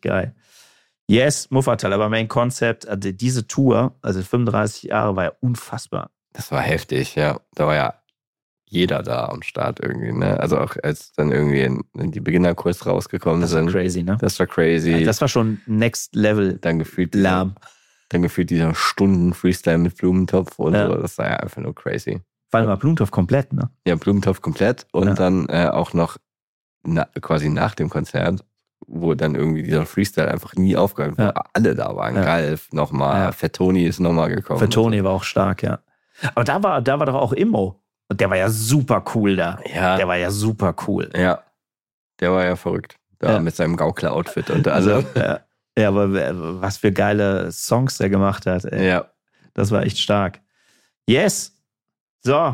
Yes, Muffathalle, aber Main Concept, also diese Tour, also 35 Jahre, war ja unfassbar. Das war heftig, ja. Da war ja jeder da am Start irgendwie, ne? Also auch als dann irgendwie in die Beginnerkurs rausgekommen sind. Das war crazy, ne? Das war crazy. Ja, das war schon Next Level. Dann gefühlt lahm. Dann gefühlt dieser Stunden Freestyle mit Blumentopf und so. Das war ja einfach nur crazy. Vor allem war Blumentopf komplett, ne? Ja, Blumentopf komplett und dann auch noch quasi nach dem Konzert, wo dann irgendwie dieser Freestyle einfach nie aufgehört war. Ja. Alle da waren. Ja. Ralf nochmal, Fettoni ist nochmal gekommen. Fettoni war auch stark, ja. Aber da war doch auch Immo. Und der war ja super cool da. Ja. Der war ja super cool. Ja. Der war ja verrückt. Da mit seinem Gaukler-Outfit und allem. Ja, aber was für geile Songs der gemacht hat. Ey. Ja. Das war echt stark. Yes. So.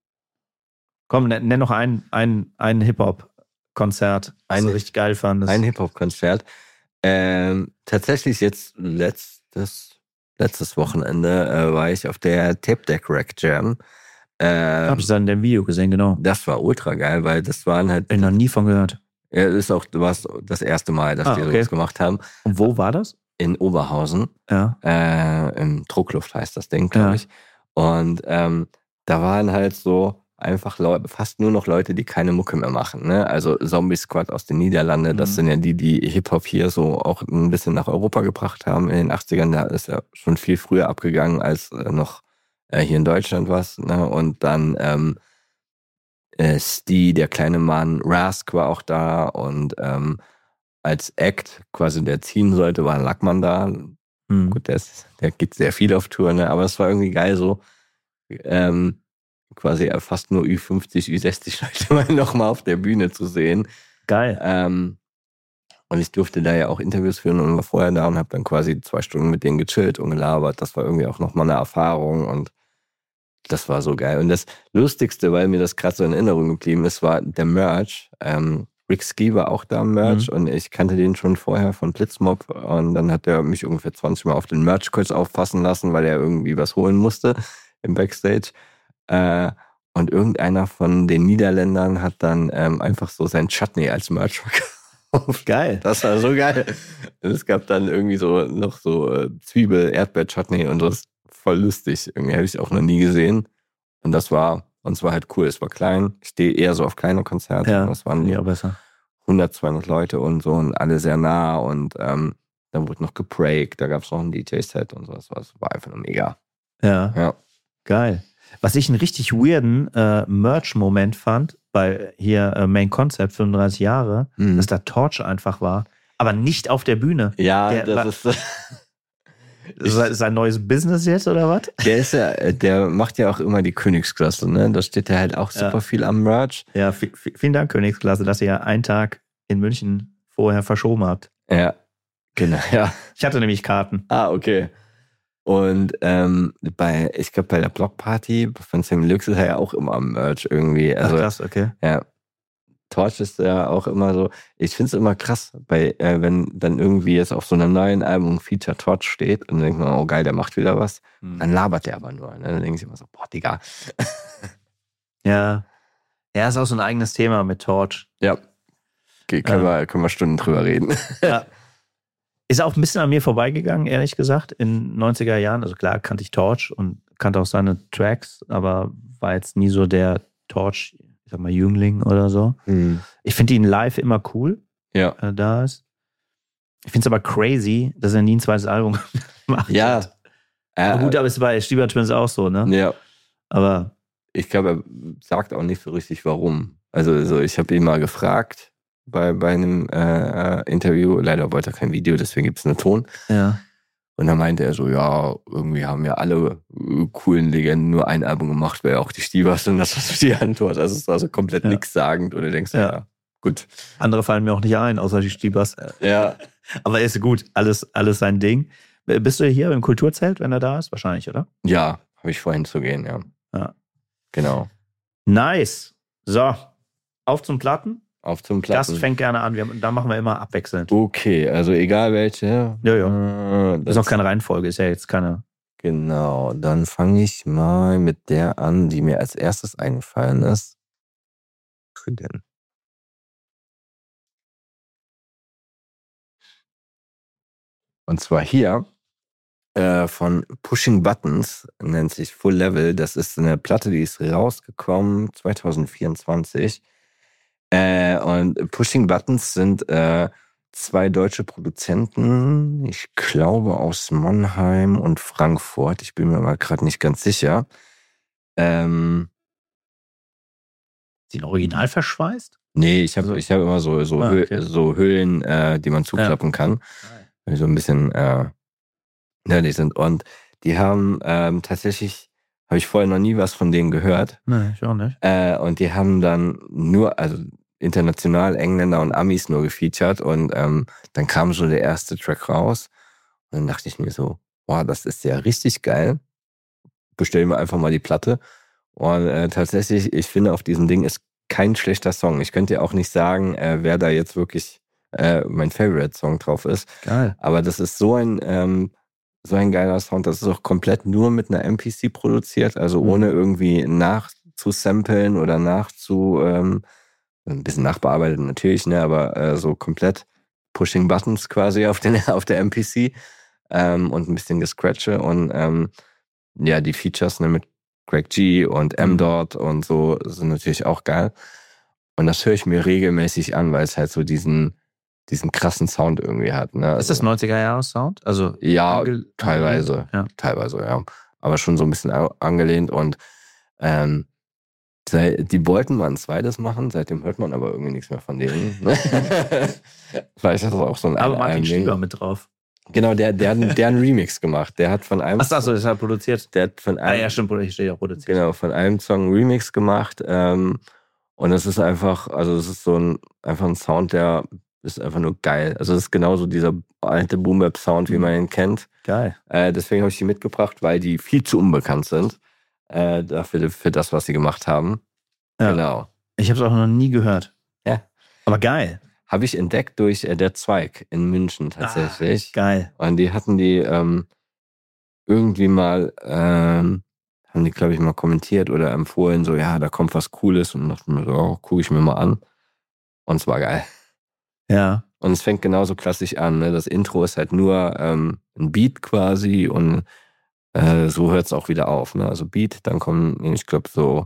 Komm, nenn noch ein Hip-Hop-Konzert, was du richtig geil fandest. Ein Hip-Hop-Konzert. Tatsächlich jetzt letztes Wochenende war ich auf der Tape Deck Rack Jam. Hab ich dann in dem Video gesehen, genau. Das war ultra geil, weil das waren halt... Ich noch nie von gehört. Ja, das war das erste Mal, dass die sowas gemacht haben. Und wo war das? In Oberhausen. Ja. Im Druckluft heißt das Ding, glaube ich. Und da waren halt so einfach fast nur noch Leute, die keine Mucke mehr machen. Ne? Also Zombie Squad aus den Niederlanden, das sind ja die Hip-Hop hier so auch ein bisschen nach Europa gebracht haben. In den 80ern, da ist ja schon viel früher abgegangen als noch hier in Deutschland was. Ne? Und dann Stee, der kleine Mann, Rask war auch da und als Act quasi der ziehen sollte, war Lackmann da. Gut, der geht sehr viel auf Tour, ne? Aber es war irgendwie geil so, quasi fast nur Ü50, Ü60 Leute nochmal auf der Bühne zu sehen. Geil. Und ich durfte da ja auch Interviews führen und war vorher da und habe dann quasi 2 Stunden mit denen gechillt und gelabert. Das war irgendwie auch nochmal eine Erfahrung und das war so geil. Und das Lustigste, weil mir das gerade so in Erinnerung geblieben ist, war der Merch. Rick Ski war auch da im Merch und ich kannte den schon vorher von Blitzmob und dann hat er mich ungefähr 20 Mal auf den Merch kurz aufpassen lassen, weil er irgendwie was holen musste im Backstage. Und irgendeiner von den Niederländern hat dann einfach so sein Chutney als Merch verkauft. Geil. Das war so geil. Und es gab dann irgendwie so noch so Zwiebel-Erdbeer-Chutney und das ist voll lustig. Irgendwie habe ich auch noch nie gesehen. Und das war halt cool. Es war klein. Ich stehe eher so auf kleine Konzerte. Ja, das waren ja besser. 100, 200 Leute und so und alle sehr nah und dann wurde noch gebreakt. Da gab es noch ein DJ-Set und so. Das war einfach nur mega. Ja. Geil. Was ich einen richtig weirden Merch-Moment fand, bei hier Main Concept, 35 Jahre, dass da Torch einfach war, aber nicht auf der Bühne. Ja, das ist... Sein neues Business jetzt, oder was? Der macht ja auch immer die Königsklasse, ne? Da steht ja halt auch super viel am Merch. Ja, vielen Dank, Königsklasse, dass ihr ja einen Tag in München vorher verschoben habt. Ja, genau, ja. Ich hatte nämlich Karten. Ah, okay. Und ich glaube, bei der Blockparty von Sam Lux ist er ja auch immer am Merch irgendwie. Also, ach krass, okay. Ja. Torch ist ja auch immer so, ich finde es immer krass, wenn dann irgendwie jetzt auf so einem neuen Album Feature Torch steht und dann denkt man, oh geil, der macht wieder was. Dann labert der aber nur. Ne? Dann denke ich immer so, boah, Digga. Ja. Ja, ist auch so ein eigenes Thema mit Torch. Ja. Okay, können wir Stunden drüber reden. Ja. Ist auch ein bisschen an mir vorbeigegangen, ehrlich gesagt, in 90er Jahren. Also klar, kannte ich Torch und kannte auch seine Tracks, aber war jetzt nie so der Torch, ich sag mal, Jüngling oder so. Ich finde ihn live immer cool. Ja. Da ist. Ich finde es aber crazy, dass er nie ein zweites Album gemacht hat. Aber gut, aber es ist bei Stieber Twins auch so, ne? Ja. Aber ich glaube, er sagt auch nicht so richtig, warum. Also ich habe ihn mal gefragt bei einem Interview. Leider wollte er kein Video, deswegen gibt es nur Ton. Ja. Und dann meinte er so, ja, irgendwie haben ja alle coolen Legenden nur ein Album gemacht, weil auch die Stiebers und das war so die Antwort. Also es war so komplett nichtssagend. Und du denkst, ja, gut. Andere fallen mir auch nicht ein, außer die Stiebers. Ja. Aber ist gut, alles sein Ding. Bist du hier im Kulturzelt, wenn er da ist? Wahrscheinlich, oder? Ja, habe ich vorhin zu gehen, ja. Genau. Nice. So, auf zum Platten. Auf zum Platten. Gast fängt gerne an. Da machen wir immer abwechselnd. Okay, also egal welche. Ja. Ist noch keine Reihenfolge, ist ja jetzt keine. Genau, dann fange ich mal mit der an, die mir als erstes eingefallen ist. Was denn? Und zwar hier von Pushing Buttons, nennt sich Full Level. Das ist eine Platte, die ist rausgekommen 2024. Und Pushing Buttons sind zwei deutsche Produzenten, ich glaube aus Mannheim und Frankfurt. Ich bin mir mal gerade nicht ganz sicher. Sind original verschweißt? Nee, ich habe immer so Hüllen, die man zuklappen kann. Weil die so ein bisschen nerdig sind. Und die haben tatsächlich, habe ich vorher noch nie was von denen gehört. Nee, ich auch nicht. Und die haben dann nur, also international Engländer und Amis nur gefeatured und dann kam so der erste Track raus und dann dachte ich mir so, boah, das ist ja richtig geil. Bestellen wir einfach mal die Platte. Und tatsächlich, ich finde, auf diesem Ding ist kein schlechter Song. Ich könnte ja auch nicht sagen, wer da jetzt wirklich mein Favorite-Song drauf ist. Geil. Aber das ist so ein geiler Sound. Das ist auch komplett nur mit einer MPC produziert, also ohne irgendwie nachzusamplen oder ein bisschen nachbearbeitet natürlich, ne, aber so komplett Pushing Buttons quasi auf der MPC und ein bisschen gescratche und die Features, ne, mit Greg G und M-Dot und so sind natürlich auch geil. Und das höre ich mir regelmäßig an, weil es halt so diesen krassen Sound irgendwie hat. Ne? Ist das 90er-Jahres-Sound? Also ja, teilweise. Ja. Teilweise, ja. Aber schon so ein bisschen angelehnt und die wollten mal ein zweites machen, seitdem hört man aber irgendwie nichts mehr von denen. Vielleicht ist das auch so ein aber Martin Stieber mit drauf. Genau, der hat einen Remix gemacht. Der hat von einem... Achso, das hat produziert. Der hat von einem... ja, stimmt, ich stehe auch produziert. Genau, von einem Song einen Remix gemacht. Und es ist einfach, also es ist einfach ein Sound, der ist einfach nur geil. Also es ist genauso dieser alte Boom-Bap-Sound, wie man ihn kennt. Geil. Deswegen habe ich die mitgebracht, weil die viel zu unbekannt sind. Für das, was sie gemacht haben. Ja. Genau. Ich habe es auch noch nie gehört. Ja. Aber geil. Habe ich entdeckt durch der Zweig in München tatsächlich. Geil. Und die hatten die irgendwie mal, haben die, glaube ich, mal kommentiert oder empfohlen, so, ja, da kommt was Cooles. Und dachte mir so, oh, gucke ich mir mal an. Und es war geil. Ja. Und es fängt genauso klassisch an. Ne? Das Intro ist halt nur ein Beat quasi und so hört es auch wieder auf. Ne? Also Beat, dann kommen, ich glaube, so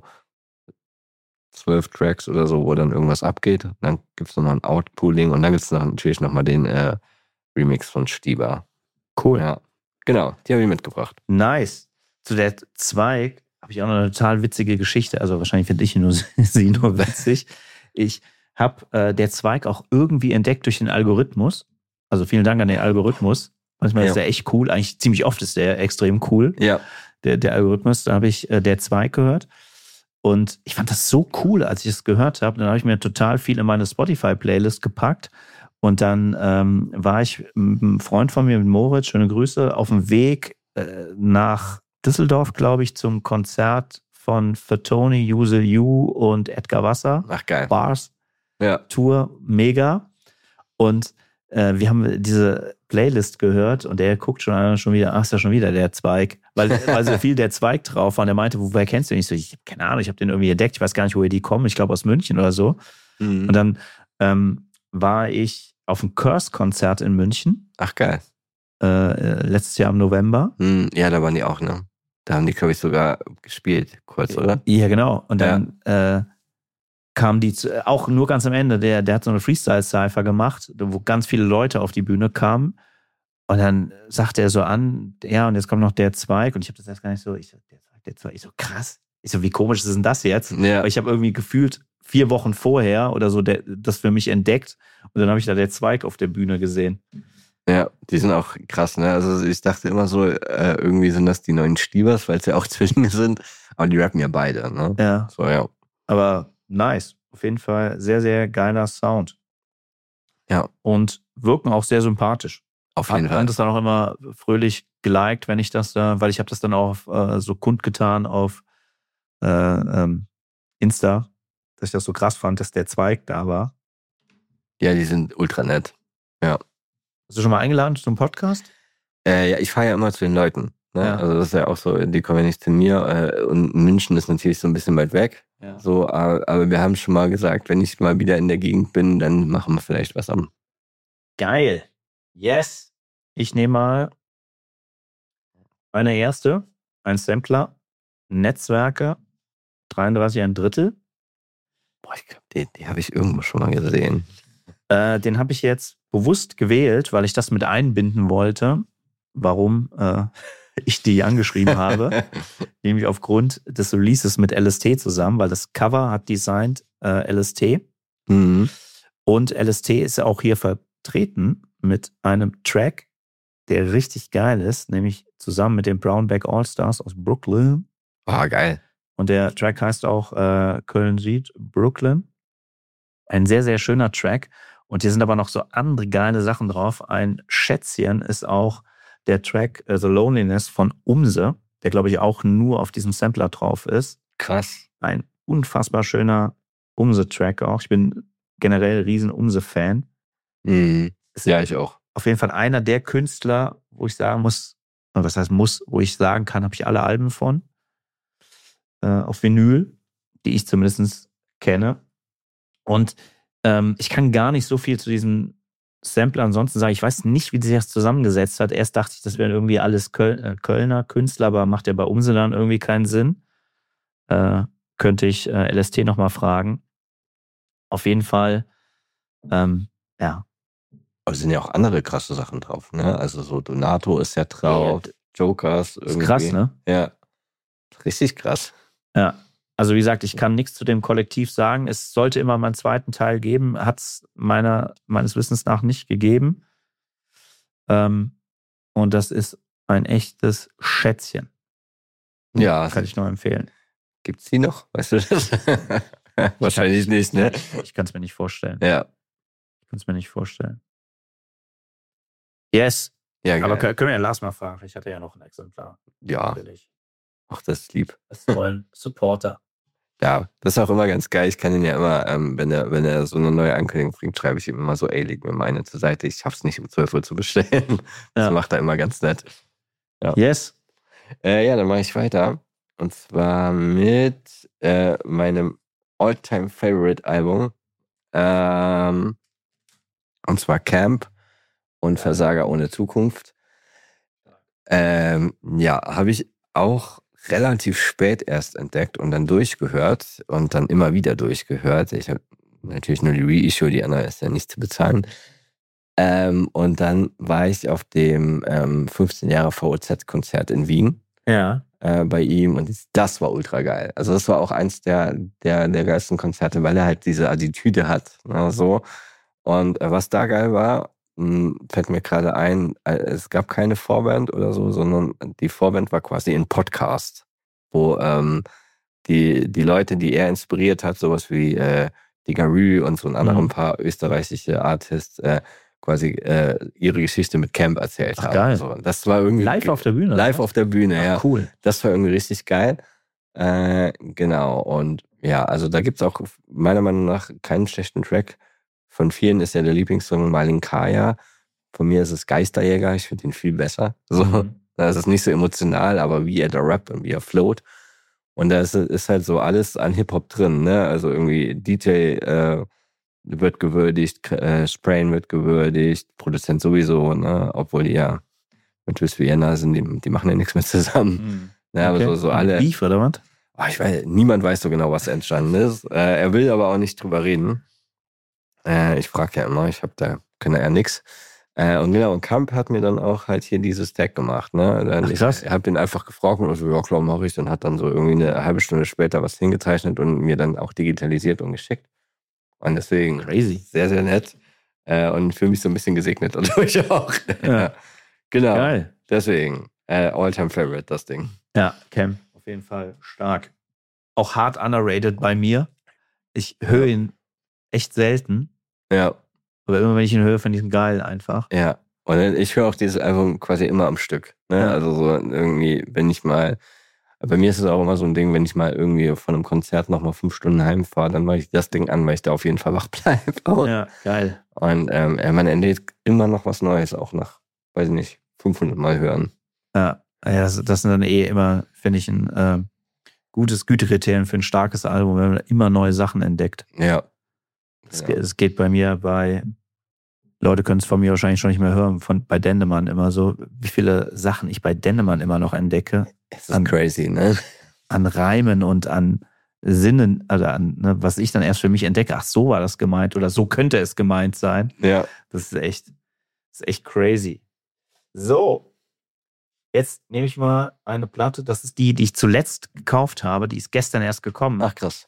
12 Tracks oder so, wo dann irgendwas abgeht. Und dann gibt es noch ein Outpooling und dann gibt es natürlich nochmal den Remix von Stieber. Cool. Ja, genau, die habe ich mitgebracht. Nice. Zu der Zweig habe ich auch noch eine total witzige Geschichte. Also wahrscheinlich finde ich sie nur witzig. Ich habe der Zweig auch irgendwie entdeckt durch den Algorithmus. Also vielen Dank an den Algorithmus. Manchmal ist der echt cool. Eigentlich ziemlich oft ist der extrem cool. Ja. Der Algorithmus. Da habe ich der Zweig gehört. Und ich fand das so cool, als ich es gehört habe. Dann habe ich mir total viel in meine Spotify-Playlist gepackt. Und dann war ich mit einem Freund von mir, mit Moritz, schöne Grüße, auf dem Weg nach Düsseldorf, glaube ich, zum Konzert von Fatoni, Yusel Yu und Edgar Wasser. Ach, geil. Bars. Ja. Tour, mega. Und wir haben diese Playlist gehört und der guckt schon wieder, ach, ist ja schon wieder der Zweig. Weil so viel der Zweig drauf war und der meinte, woher kennst du den? Ich so, ich habe keine Ahnung, ich habe den irgendwie entdeckt, ich weiß gar nicht, woher die kommen. Ich glaube aus München oder so. Mhm. Und dann war ich auf einem Curse-Konzert in München. Ach, geil. Letztes Jahr im November. Ja, da waren die auch, ne? Da haben die, glaube ich, sogar gespielt, kurz, oder? Ja, genau. Und dann kam die auch nur ganz am Ende. Der hat so eine Freestyle-Cypher gemacht, wo ganz viele Leute auf die Bühne kamen. Und dann sagte er so an, ja, und jetzt kommt noch der Zweig. Und ich habe das erst gar nicht so, ich so, der Zweig, ich so, krass. Ich so, wie komisch ist denn das jetzt? Ja. Weil ich habe irgendwie gefühlt 4 Wochen vorher oder so das für mich entdeckt. Und dann habe ich da der Zweig auf der Bühne gesehen. Ja, die sind auch krass, ne? Also ich dachte immer so, irgendwie sind das die neuen Stiebers, weil es ja auch Zwillinge sind. Aber die rappen ja beide, ne? Ja. So, ja. Aber nice. Auf jeden Fall sehr, sehr geiler Sound. Ja. Und wirken auch sehr sympathisch. Auf jeden Fall. Haben das dann auch immer fröhlich geliked, wenn ich das da, weil ich habe das dann auch so kundgetan auf Insta, dass ich das so krass fand, dass der Zweig da war. Ja, die sind ultra nett. Ja. Hast du schon mal eingeladen zum Podcast? Ja, ich fahre ja immer zu den Leuten. Ne? Ja. Also das ist ja auch so, die kommen ja nicht zu mir. Und München ist natürlich so ein bisschen weit weg. Ja. So, aber wir haben schon mal gesagt, wenn ich mal wieder in der Gegend bin, dann machen wir vielleicht was am. Geil. Yes. Ich nehme mal eine erste, ein Sampler, Netzwerke, 33 ein Drittel. Boah, ich glaube, die habe ich irgendwo schon mal gesehen. Den habe ich jetzt bewusst gewählt, weil ich das mit einbinden wollte, warum ich die angeschrieben habe. Nämlich aufgrund des Releases mit LST zusammen, weil das Cover hat designt LST. Mhm. Und LST ist ja auch hier vertreten mit einem Track, der richtig geil ist, nämlich zusammen mit den Brownback All-Stars aus Brooklyn. Oh, geil. Und der Track heißt auch Köln Süd, Brooklyn. Ein sehr, sehr schöner Track. Und hier sind aber noch so andere geile Sachen drauf. Ein Schätzchen ist auch der Track The Loneliness von Umse, der, glaube ich, auch nur auf diesem Sampler drauf ist. Krass. Ein unfassbar schöner Umse-Track auch. Ich bin generell riesen Umse-Fan. Mhm. Ja, ich auch. Auf jeden Fall einer der Künstler, wo ich sagen muss, was heißt muss, wo ich sagen kann, habe ich alle Alben von. Auf Vinyl, die ich zumindest kenne. Und ich kann gar nicht so viel zu diesem Sampler ansonsten sagen. Ich weiß nicht, wie sich das zusammengesetzt hat. Erst dachte ich, das wären irgendwie alles Kölner Künstler, aber macht ja bei Umse dann irgendwie keinen Sinn. Könnte ich LST nochmal fragen. Auf jeden Fall, ja. Aber es sind ja auch andere krasse Sachen drauf, ne? Also so Donato ist ja drauf, Jokers irgendwie. Ist krass, ne? Ja. Richtig krass. Ja. Also wie gesagt, ich kann nichts zu dem Kollektiv sagen. Es sollte immer mal einen zweiten Teil geben. Hat es meines Wissens nach nicht gegeben. Und das ist ein echtes Schätzchen. Ja. Kann ich nur empfehlen. Gibt's die noch? Weißt du das? Wahrscheinlich nicht, ne? Ich kann es mir nicht vorstellen. Ja. Ich kann es mir nicht vorstellen. Yes. Ja, geil. Aber können wir ja Lars mal fragen. Ich hatte ja noch ein Exemplar. Ja. Natürlich. Ach, das ist lieb. Das ist ein Supporter. Ja, das ist auch immer ganz geil. Ich kann ihn ja immer, wenn er so eine neue Ankündigung bringt, schreibe ich ihm immer so, ey, leg mir meine zur Seite. Ich schaff's nicht um 12 Uhr zu bestellen. Das macht er immer ganz nett. Ja. Yes. Ja, dann mache ich weiter. Und zwar mit meinem All-Time-Favorite-Album. Und zwar Camp und Versager ohne Zukunft. Habe ich auch relativ spät erst entdeckt und dann durchgehört und dann immer wieder durchgehört. Ich habe natürlich nur die Reissue, die andere ist ja nicht zu bezahlen. Und dann war ich auf dem 15 Jahre VOZ-Konzert in Wien. Ja. Bei ihm und das war ultra geil. Also das war auch eins der geilsten Konzerte, weil er halt diese Attitüde hat. So. Und was da geil war, fällt mir gerade ein, es gab keine Vorband oder so, sondern die Vorband war quasi ein Podcast, wo die Leute, die er inspiriert hat, sowas wie die Garü und so ein anderen paar österreichische Artists, quasi ihre Geschichte mit Camp erzählt haben. Geil. So, das war irgendwie live auf der Bühne? Live auf der Bühne, ja. Cool. Das war irgendwie richtig geil. Genau. Und ja, also da gibt es auch meiner Meinung nach keinen schlechten Track. Von vielen ist ja der Lieblingssong Malinkaya. Von mir ist es Geisterjäger. Ich finde ihn viel besser. So, das ist nicht so emotional, aber wie er da rappt und wie er float. Und da ist halt so alles an Hip-Hop drin, ne? Also irgendwie DJ wird gewürdigt, Sprain wird gewürdigt, Produzent sowieso, ne? Obwohl die ja mit Twist Vienna sind, die machen ja nichts mehr zusammen. Ja, okay. aber so alle. Beef oder was? Niemand weiß so genau, was entstanden ist. Er will aber auch nicht drüber reden. Ich frage ja immer, kann er ja nix. Und genau, und Camp hat mir dann auch halt hier dieses Tag gemacht, ne? Ich habe den einfach gefragt und so, ja klar, mache ich. Und hat dann so irgendwie eine halbe Stunde später was hingezeichnet und mir dann auch digitalisiert und geschickt. Und deswegen crazy. Sehr, sehr nett. Und fühle mich so ein bisschen gesegnet dadurch auch. Ja. Genau. Geil. Deswegen, All-Time-Favorite, das Ding. Ja, Camp, auf jeden Fall stark. Auch hart underrated bei mir. Ich höre ihn echt selten. Ja. Aber immer wenn ich ihn höre, finde ich ihn geil einfach. Ja. Und ich höre auch dieses Album quasi immer am Stück. Ne? Ja. Also so irgendwie, wenn ich mal, bei mir ist es auch immer so ein Ding, wenn ich mal irgendwie von einem Konzert nochmal 5 Stunden heimfahre, dann mache ich das Ding an, weil ich da auf jeden Fall wach bleibe. Ja, geil. Und man entdeckt immer noch was Neues, auch nach, weiß ich nicht, 500 Mal hören. Ja, das sind dann immer, finde ich, ein gutes Gütekriterium für ein starkes Album, wenn man immer neue Sachen entdeckt. Ja. Es geht bei mir Leute können es von mir wahrscheinlich schon nicht mehr hören, bei Dendemann immer so, wie viele Sachen ich bei Dendemann immer noch entdecke. Es ist crazy, ne? An Reimen und an Sinnen, also was ich dann erst für mich entdecke, ach, so war das gemeint oder so könnte es gemeint sein. Ja. Das ist echt crazy. So, jetzt nehme ich mal eine Platte, das ist die ich zuletzt gekauft habe, die ist gestern erst gekommen. Ach, krass.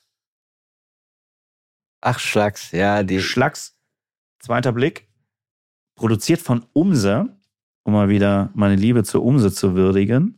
Ach, Schlacks, ja, die. Schlacks, zweiter Blick, produziert von Umse, um mal wieder meine Liebe zur Umse zu würdigen.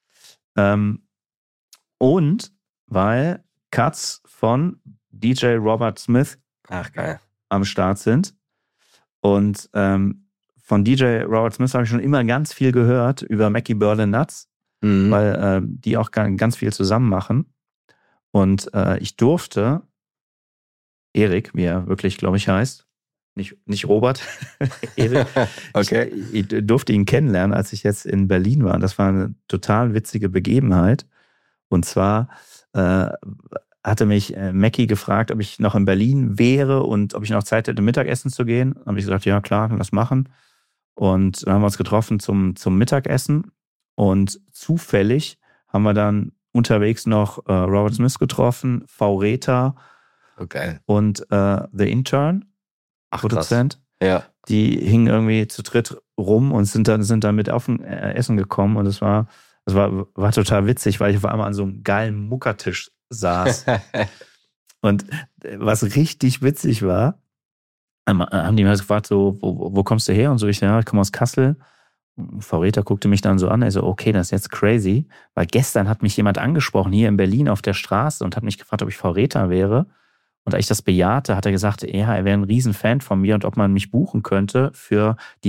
Und weil Cuts von DJ Robert Smith geil. am Start sind. Und von DJ Robert Smith habe ich schon immer ganz viel gehört über Mackie Berlin Nuts, weil die auch ganz viel zusammen machen. Und ich durfte Erik, wie er wirklich, glaube ich, heißt, nicht Robert, Erik, okay. Ich durfte ihn kennenlernen, als ich jetzt in Berlin war. Und das war eine total witzige Begebenheit. Und zwar hatte mich Mackie gefragt, ob ich noch in Berlin wäre und ob ich noch Zeit hätte, Mittagessen zu gehen. Dann habe ich gesagt, ja klar, lass machen. Und dann haben wir uns getroffen zum Mittagessen. Und zufällig haben wir dann unterwegs noch Robert Smith getroffen, V-Reta und The Intern, Produzent. Ja. Die hingen irgendwie zu dritt rum und sind dann mit auf ein Essen gekommen. Und es war total witzig, weil ich auf einmal an so einem geilen Muckertisch saß. Und was richtig witzig war, haben die mir gefragt, so, wo kommst du her? Und so, ich komme aus Kassel. V-Reta guckte mich dann so an, er so, okay, das ist jetzt crazy, weil gestern hat mich jemand angesprochen, hier in Berlin auf der Straße und hat mich gefragt, ob ich V-Reta wäre. Und als ich das bejahte, hat er gesagt, ja, er wäre ein Riesenfan von mir und ob man mich buchen könnte für die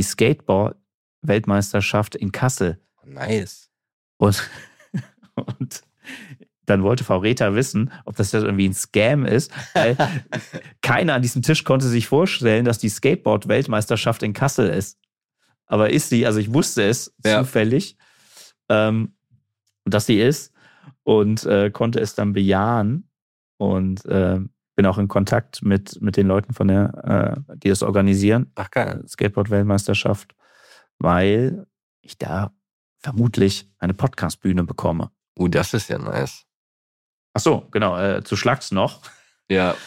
Skateboard-Weltmeisterschaft in Kassel. Nice. Und dann wollte Frau Reta wissen, ob das jetzt irgendwie ein Scam ist, weil keiner an diesem Tisch konnte sich vorstellen, dass die Skateboard-Weltmeisterschaft in Kassel ist. Aber ist sie, also ich wusste es zufällig, dass sie ist und konnte es dann bejahen und bin auch in Kontakt mit den Leuten von die das organisieren. Ach geil. Skateboard-Weltmeisterschaft, weil ich da vermutlich eine Podcast-Bühne bekomme. Das ist ja nice. Ach so, genau, zu Schlags noch. Ja.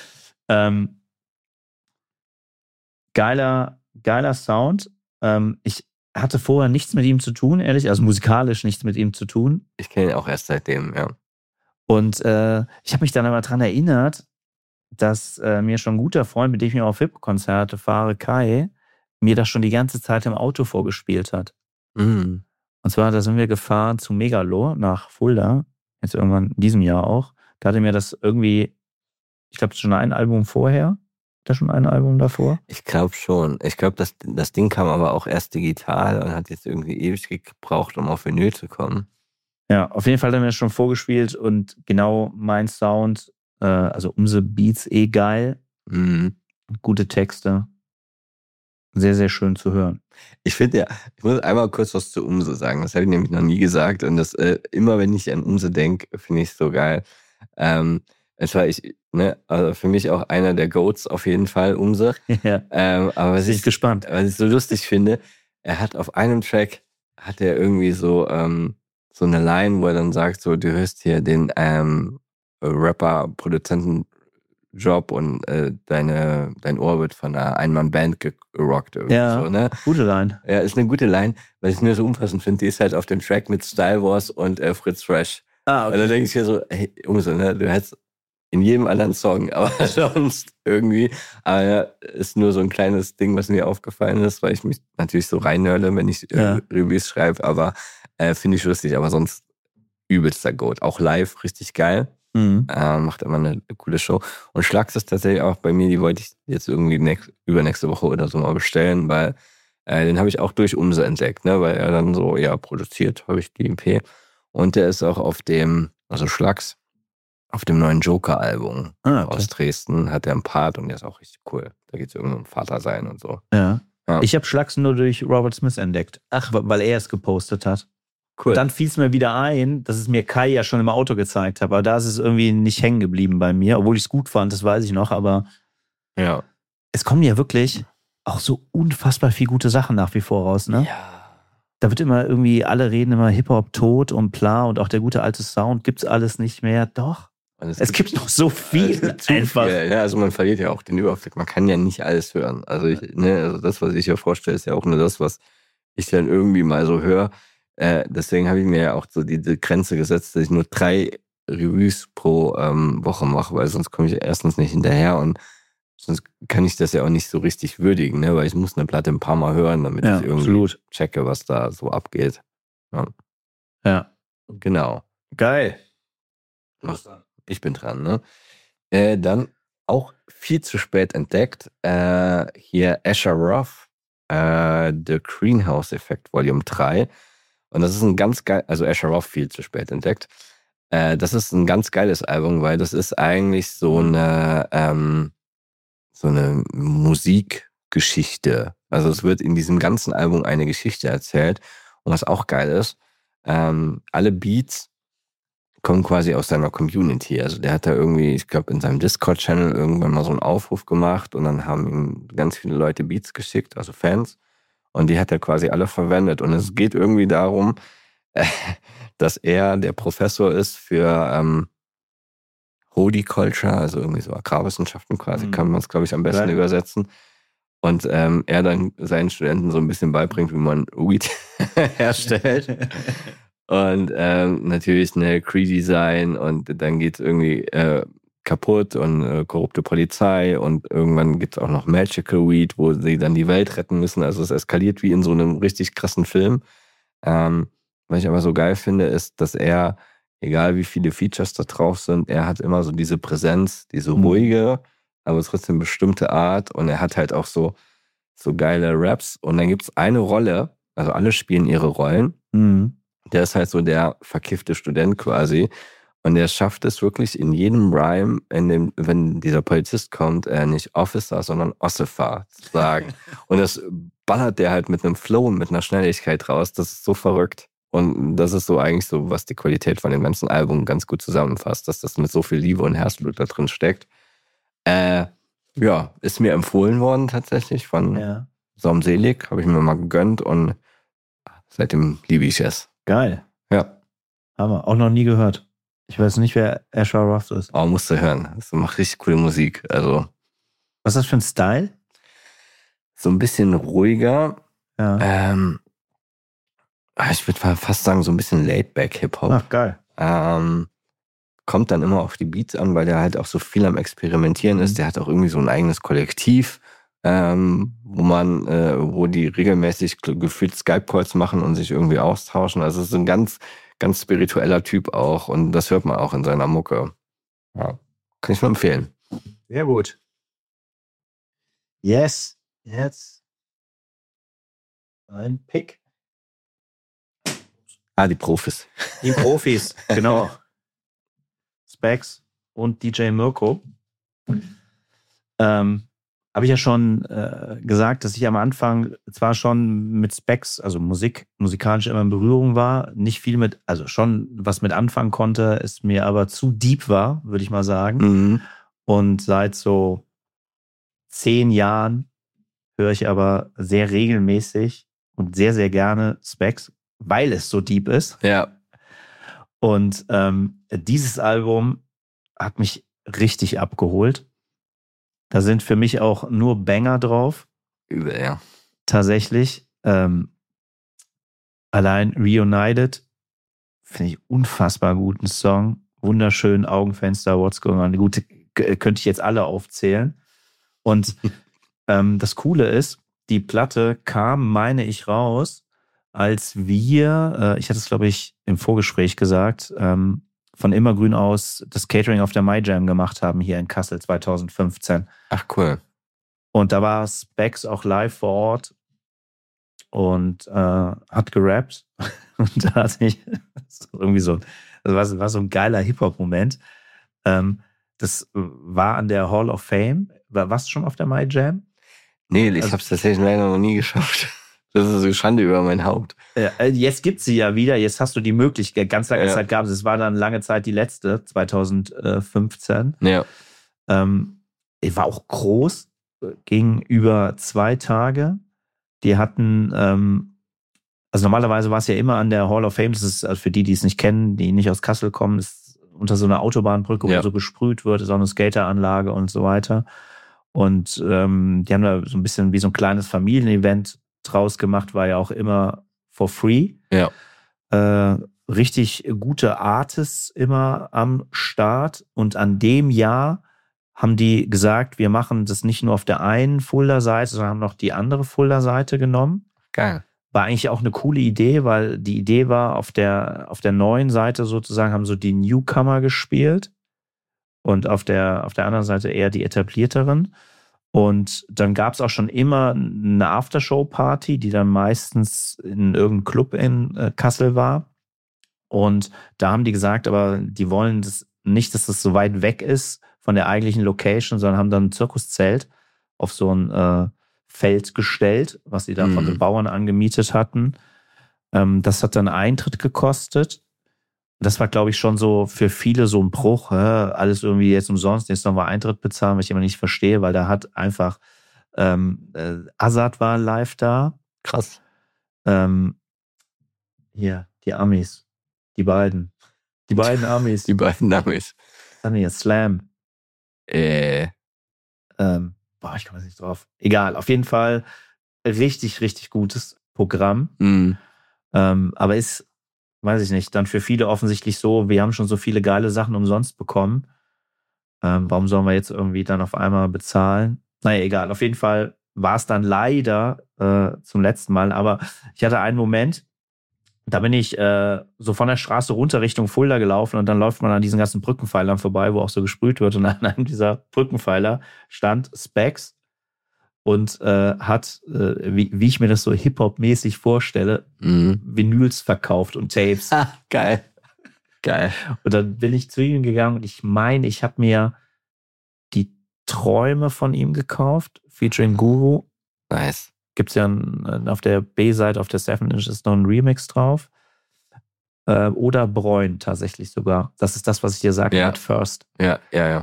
Geiler Sound. Ich hatte vorher nichts mit ihm zu tun, ehrlich, also musikalisch nichts mit ihm zu tun. Ich kenne ihn auch erst seitdem, ja. Und ich habe mich dann aber daran erinnert, dass mir schon ein guter Freund, mit dem ich auf Hip-Konzerte fahre, Kai, mir das schon die ganze Zeit im Auto vorgespielt hat. Mhm. Und zwar, da sind wir gefahren zu Megalo nach Fulda, jetzt irgendwann in diesem Jahr auch. Da hatte mir das irgendwie, ich glaube, schon ein Album vorher. Hat er schon ein Album davor? Ich glaube schon. Ich glaube, das Ding kam aber auch erst digital und hat jetzt irgendwie ewig gebraucht, um auf Vinyl zu kommen. Ja, auf jeden Fall hat er mir das schon vorgespielt und genau mein Sound, also Umse Beats geil. Mhm. Gute Texte. Sehr, sehr schön zu hören. Ich finde ja, ich muss einmal kurz was zu Umse sagen. Das habe ich nämlich noch nie gesagt. Und das immer, wenn ich an Umse denke, finde ich es so geil. Es war also für mich auch einer der Goats auf jeden Fall, Umse. Ja. Aber Bin ich gespannt. Was ich so lustig finde, er hat auf einem Track, hat er irgendwie so eine Line, wo er dann sagt, so, du hörst hier den Rapper-Produzenten-Job und dein Ohr wird von einer Einmann-Band gerockt. Ja, so, ne? Gute Line. Ja, ist eine gute Line, weil ich nur so umfassend finde, die ist halt auf dem Track mit Style Wars und Fritz Fresh. Okay. Und da denke ich mir so, hey, Umse, ne, du hättest in jedem anderen Song, aber sonst irgendwie. Aber ja, ist nur so ein kleines Ding, was mir aufgefallen ist, weil ich mich natürlich so reinnörle, wenn ich Reviews schreibe, aber finde ich lustig, aber sonst übelster Goat. Auch live richtig geil. Mhm. Macht immer eine coole Show. Und Schlags ist tatsächlich auch bei mir, die wollte ich jetzt irgendwie übernächste Woche oder so mal bestellen, weil den habe ich auch durch Umse entdeckt, ne? Weil er dann so, produziert, habe ich die EP. Und der ist auch auf dem, also Schlags, auf dem neuen Joker-Album aus Dresden, hat er einen Part und der ist auch richtig cool. Da geht es irgendwie um Vater sein und so. Ja. Ich habe Schlags nur durch Robert Smith entdeckt. Ach, weil er es gepostet hat. Cool. Und dann fiel es mir wieder ein, dass es mir Kai ja schon im Auto gezeigt hat. Aber da ist es irgendwie nicht hängen geblieben bei mir, obwohl ich es gut fand, das weiß ich noch. Aber es kommen ja wirklich auch so unfassbar viel gute Sachen nach wie vor raus, ne? Ja. Da wird immer irgendwie, alle reden immer Hip-Hop tot und bla und auch der gute alte Sound, gibt's alles nicht mehr. Doch. Es gibt noch so viel einfach. Ja, also man verliert ja auch den Überblick. Man kann ja nicht alles hören. Also, also das, was ich hier vorstelle, ist ja auch nur das, was ich dann irgendwie mal so höre. Deswegen habe ich mir ja auch so diese Grenze gesetzt, dass ich nur 3 Reviews pro Woche mache, weil sonst komme ich erstens nicht hinterher und sonst kann ich das ja auch nicht so richtig würdigen, ne? Weil ich muss eine Platte ein paar Mal hören, damit ich irgendwie checke, was da so abgeht. Ja. Genau. Geil. Ich bin dran, ne? Dann auch viel zu spät entdeckt. Hier Asher Roth, The Greenhouse Effect Volume 3. Und das ist ein ganz geil, also Asher Roth viel zu spät entdeckt. Das ist ein ganz geiles Album, weil das ist eigentlich so eine Musikgeschichte. Also es wird in diesem ganzen Album eine Geschichte erzählt. Und was auch geil ist, alle Beats kommen quasi aus seiner Community. Also der hat da irgendwie, ich glaube, in seinem Discord-Channel irgendwann mal so einen Aufruf gemacht und dann haben ihm ganz viele Leute Beats geschickt, also Fans. Und die hat er quasi alle verwendet. Und es geht irgendwie darum, dass er der Professor ist für Horticulture, also irgendwie so Agrarwissenschaften quasi, kann man es, glaube ich, am besten übersetzen. Und er dann seinen Studenten so ein bisschen beibringt, wie man Weed herstellt. Und natürlich Cree-Design und dann geht es irgendwie kaputt und korrupte Polizei und irgendwann gibt es auch noch Magical Weed, wo sie dann die Welt retten müssen. Also es eskaliert wie in so einem richtig krassen Film. Was ich aber so geil finde, ist, dass er, egal wie viele Features da drauf sind, er hat immer so diese Präsenz, diese ruhige, aber trotzdem bestimmte Art und er hat halt auch so geile Raps und dann gibt es eine Rolle, also alle spielen ihre Rollen. Der ist halt so der verkiffte Student quasi. Und er schafft es wirklich in jedem Rhyme, wenn dieser Polizist kommt, nicht Officer, sondern Ossifer zu sagen. Und das ballert der halt mit einem Flow und mit einer Schnelligkeit raus. Das ist so verrückt. Und das ist so eigentlich so, was die Qualität von dem ganzen Album ganz gut zusammenfasst, dass das mit so viel Liebe und Herzblut da drin steckt. Ja, ist mir empfohlen worden tatsächlich von Saum Selig. Habe ich mir mal gegönnt und seitdem liebe ich es. Geil. Ja. Hammer. Auch noch nie gehört. Ich weiß nicht, wer Asher Roth ist. Oh, musst du hören. Das macht richtig coole Musik. Also. Was ist das für ein Style? So ein bisschen ruhiger. Ja. Ich würde fast sagen, so ein bisschen Laid-Back-Hip-Hop. Ach, geil. Kommt dann immer auf die Beats an, weil der halt auch so viel am Experimentieren ist. Der hat auch irgendwie so ein eigenes Kollektiv, wo die regelmäßig gefühlt Skype-Calls machen und sich irgendwie austauschen. Also es ist ein ganz, ganz spiritueller Typ auch und das hört man auch in seiner Mucke. Ja, kann ich nur empfehlen. Sehr gut. Yes. Jetzt ein Pick. Die Profis. Die Profis, genau. Specs und DJ Mirko. Habe ich ja schon gesagt, dass ich am Anfang zwar schon mit Specs, also musikalisch immer in Berührung war, nicht viel mit, also schon was mit anfangen konnte, es mir aber zu deep war, würde ich mal sagen. Mhm. Und seit so 10 Jahren höre ich aber sehr regelmäßig und sehr, sehr gerne Specs, weil es so deep ist. Ja. Und dieses Album hat mich richtig abgeholt. Da sind für mich auch nur Banger drauf. Übel, ja. Tatsächlich. Allein Reunited finde ich unfassbar guten Song. Wunderschön, Augenfenster, What's Going On. Gut, könnte ich jetzt alle aufzählen. Und das Coole ist, die Platte kam, meine ich, raus, als wir, ich hatte es, glaube ich, im Vorgespräch gesagt, von Immergrün aus das Catering auf der MyJam gemacht haben hier in Kassel 2015. Ach, cool. Und da war Specs auch live vor Ort und hat gerappt. Und da hatte ich irgendwie so, das war so ein geiler Hip-Hop-Moment. Das war an der Hall of Fame. Warst du schon auf der MyJam? Nee, ich habe es tatsächlich leider noch nie geschafft. Das ist eine Schande über mein Haupt. Jetzt gibt sie ja wieder. Jetzt hast du die Möglichkeit. Ganz lange Zeit gab es. Es war dann lange Zeit die letzte, 2015. Ja. War auch groß. Ging über 2 Tage. Die hatten, also normalerweise war es ja immer an der Hall of Fame. Das ist also für die es nicht kennen, die nicht aus Kassel kommen, ist unter so einer Autobahnbrücke, wo so gesprüht wird, ist auch eine Skateranlage und so weiter. Und die haben da so ein bisschen wie so ein kleines Familienevent draus gemacht, war ja auch immer for free. Ja. Richtig gute Artists immer am Start. Und an dem Jahr haben die gesagt, wir machen das nicht nur auf der einen Fulda-Seite, sondern haben noch die andere Fulda-Seite genommen. Geil. War eigentlich auch eine coole Idee, weil die Idee war, auf der neuen Seite sozusagen haben so die Newcomer gespielt und auf der anderen Seite eher die etablierteren. Und dann gab es auch schon immer eine Aftershow-Party, die dann meistens in irgendeinem Club in Kassel war. Und da haben die gesagt, aber die wollen das nicht, dass das so weit weg ist von der eigentlichen Location, sondern haben dann ein Zirkuszelt auf so ein Feld gestellt, was sie da von den Bauern angemietet hatten. Das hat dann Eintritt gekostet. Das war, glaube ich, schon so für viele so ein Bruch. Alles irgendwie jetzt umsonst, jetzt nochmal Eintritt bezahlen, was ich immer nicht verstehe, weil da hat einfach Azad war live da. Krass. Hier, die Amis. Die beiden Amis. Die beiden Amis. Dann hier, Slam. Ich komme jetzt nicht drauf. Egal, auf jeden Fall richtig, richtig gutes Programm. Aber ist, weiß ich nicht, dann für viele offensichtlich so, wir haben schon so viele geile Sachen umsonst bekommen. Warum sollen wir jetzt irgendwie dann auf einmal bezahlen? Naja, egal. Auf jeden Fall war es dann leider zum letzten Mal. Aber ich hatte einen Moment, da bin ich so von der Straße runter Richtung Fulda gelaufen und dann läuft man an diesen ganzen Brückenpfeilern vorbei, wo auch so gesprüht wird. Und an einem dieser Brückenpfeiler stand Specs und hat, wie ich mir das so Hip-Hop-mäßig vorstelle, Vinyls verkauft und Tapes. Geil. Geil. Und dann bin ich zu ihm gegangen und ich meine, ich habe mir die Träume von ihm gekauft, featuring Guru. Nice. Gibt es ja auf der B-Seite, auf der 7 Inch ist noch ein Remix drauf. Oder Bräun tatsächlich sogar. Das ist das, was ich dir sagte mit First. Ja.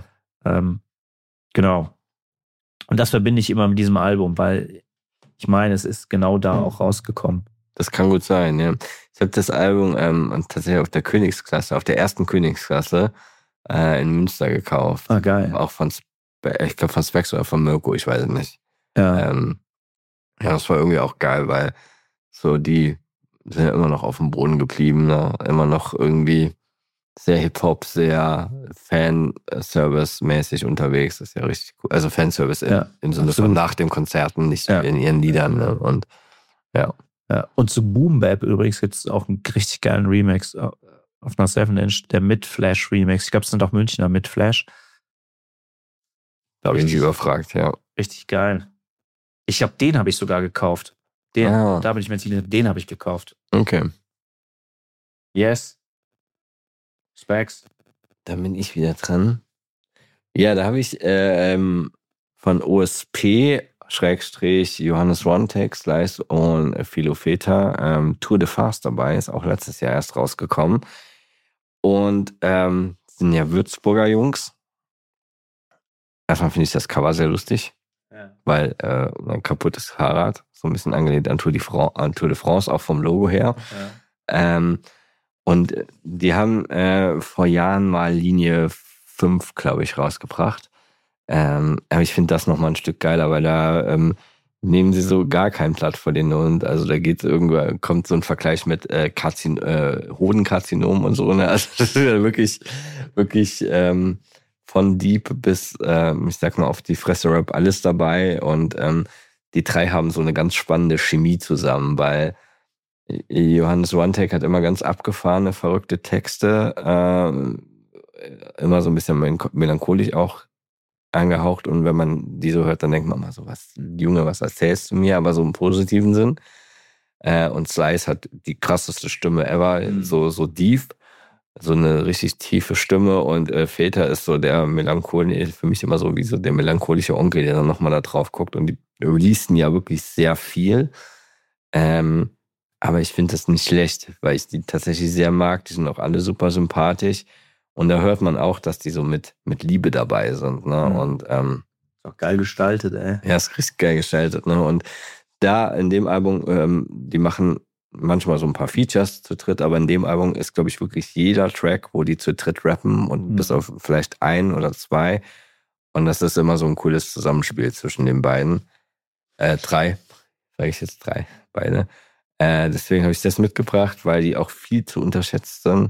Genau. Und das verbinde ich immer mit diesem Album, weil ich meine, es ist genau da auch rausgekommen. Das kann gut sein, ja. Ich habe das Album tatsächlich auf der Königsklasse, auf der ersten Königsklasse in Münster gekauft. Ah, geil. Auch ich glaube von Specs oder von Mirko, ich weiß es nicht. Ja. Ja, das war irgendwie auch geil, weil so die sind ja immer noch auf dem Boden geblieben, ne? Immer noch irgendwie sehr Hip-Hop, sehr Fanservice-mäßig unterwegs. Das ist ja richtig cool. Also Fanservice im Sinne von nach dem Konzerten, nicht in ihren Liedern. Ne? Und ja. Und zu Boom Bap übrigens gibt es auch einen richtig geilen Remix auf einer 7 Inch, der Mid-Flash Remix. Ich glaube, es sind auch Münchner Mid-Flash. Da habe ich nicht überfragt, ja. Richtig geil. Ich glaube, den habe ich sogar gekauft. Da bin ich mir sicher, den habe ich gekauft. Okay. Yes. Specs. Dann bin ich wieder dran. Ja, da habe ich von OSP / Johannes Rontek, Slice und Philofeta Tour de Farce dabei. Ist auch letztes Jahr erst rausgekommen. Und sind ja Würzburger Jungs. Erstmal finde ich das Cover sehr lustig, weil ein kaputtes Fahrrad, so ein bisschen angelehnt an Tour de France, auch vom Logo her. Ja. Und die haben vor Jahren mal Linie 5, glaube ich, rausgebracht. Aber ich finde das nochmal ein Stück geiler, weil da nehmen sie so gar kein Blatt vor den Mund. Also da kommt so ein Vergleich mit Hodenkarzinom und so. Ne? Also das ist ja wirklich von Deep bis, ich sag mal, auf die Fresse-Rap alles dabei. Und die drei haben so eine ganz spannende Chemie zusammen, weil Johannes Rontek hat immer ganz abgefahrene, verrückte Texte, immer so ein bisschen melancholisch auch angehaucht. Und wenn man die so hört, dann denkt man mal so, Junge, was erzählst du mir? Aber so im positiven Sinn. Und Slice hat die krasseste Stimme ever, so deep, so eine richtig tiefe Stimme. Und Väter ist so der Melancholie, für mich immer so wie so der melancholische Onkel, der dann nochmal da drauf guckt. Und die releasen ja wirklich sehr viel. Aber ich finde das nicht schlecht, weil ich die tatsächlich sehr mag. Die sind auch alle super sympathisch. Und da hört man auch, dass die so mit Liebe dabei sind. Ne? Und ist auch geil gestaltet, ey. Ja, ist richtig geil gestaltet. Ne? Und da in dem Album, die machen manchmal so ein paar Features zu dritt, aber in dem Album ist, glaube ich, wirklich jeder Track, wo die zu dritt rappen und bis auf vielleicht 1 oder 2. Und das ist immer so ein cooles Zusammenspiel zwischen den beiden. 3, sage ich jetzt 3, beide. Deswegen habe ich das mitgebracht, weil die auch viel zu unterschätzt sind.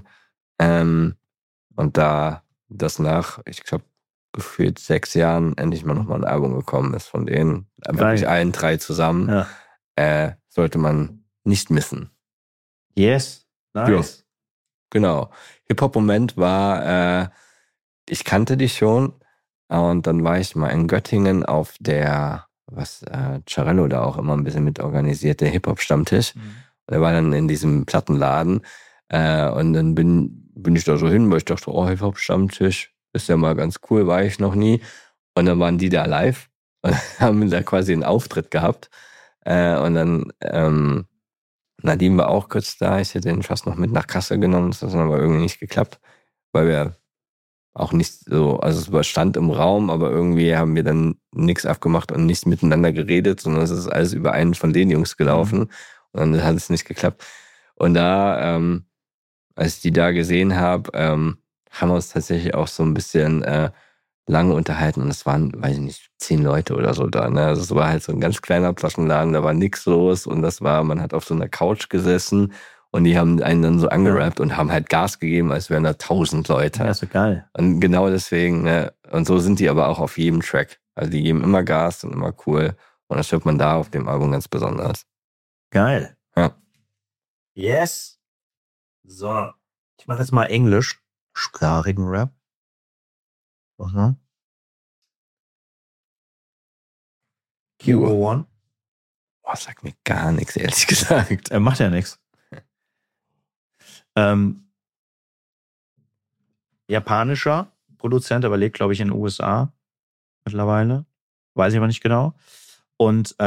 Und da das nach, ich glaube, gefühlt 6 Jahren endlich mal nochmal ein Album gekommen ist von denen, wirklich allen 3 zusammen, sollte man nicht missen. Yes, nice. Ja. Genau. Hip-Hop-Moment war, ich kannte die schon und dann war ich mal in Göttingen auf der, was Charello da auch immer ein bisschen mit organisiert, der Hip-Hop-Stammtisch. Der war dann in diesem Plattenladen und dann bin ich da so hin, weil ich dachte, oh, Hip-Hop-Stammtisch ist ja mal ganz cool, war ich noch nie. Und dann waren die da live und haben da quasi einen Auftritt gehabt. Und dann Nadim war auch kurz da. Ich hätte ihn fast noch mit nach Kassel genommen. Das hat dann aber irgendwie nicht geklappt, weil wir auch nicht so, also es stand im Raum, aber irgendwie haben wir dann nichts abgemacht und nicht miteinander geredet, sondern es ist alles über einen von den Jungs gelaufen. Und dann hat es nicht geklappt. Und da, als ich die da gesehen habe, haben wir uns tatsächlich auch so ein bisschen lange unterhalten und es waren, weiß ich nicht, 10 Leute oder so da. Ne? Also es war halt so ein ganz kleiner Plattenladen, da war nichts los und man hat auf so einer Couch gesessen und die haben einen dann so angerappt und haben halt Gas gegeben, als wären da 1000 Leute. Ja, ist so geil. Und genau deswegen, ne? Und so sind die aber auch auf jedem Track. Also die geben immer Gas, sind immer cool und das hört man da auf dem Album ganz besonders. Geil. Ja. Yes. So, ich mache jetzt mal englischsprachigen Rap. Mhm. QO1. Boah, sagt mir gar nichts, ehrlich gesagt. Er macht ja nichts. japanischer Produzent, aber lebt, glaube ich, in den USA mittlerweile. Weiß ich aber nicht genau. Und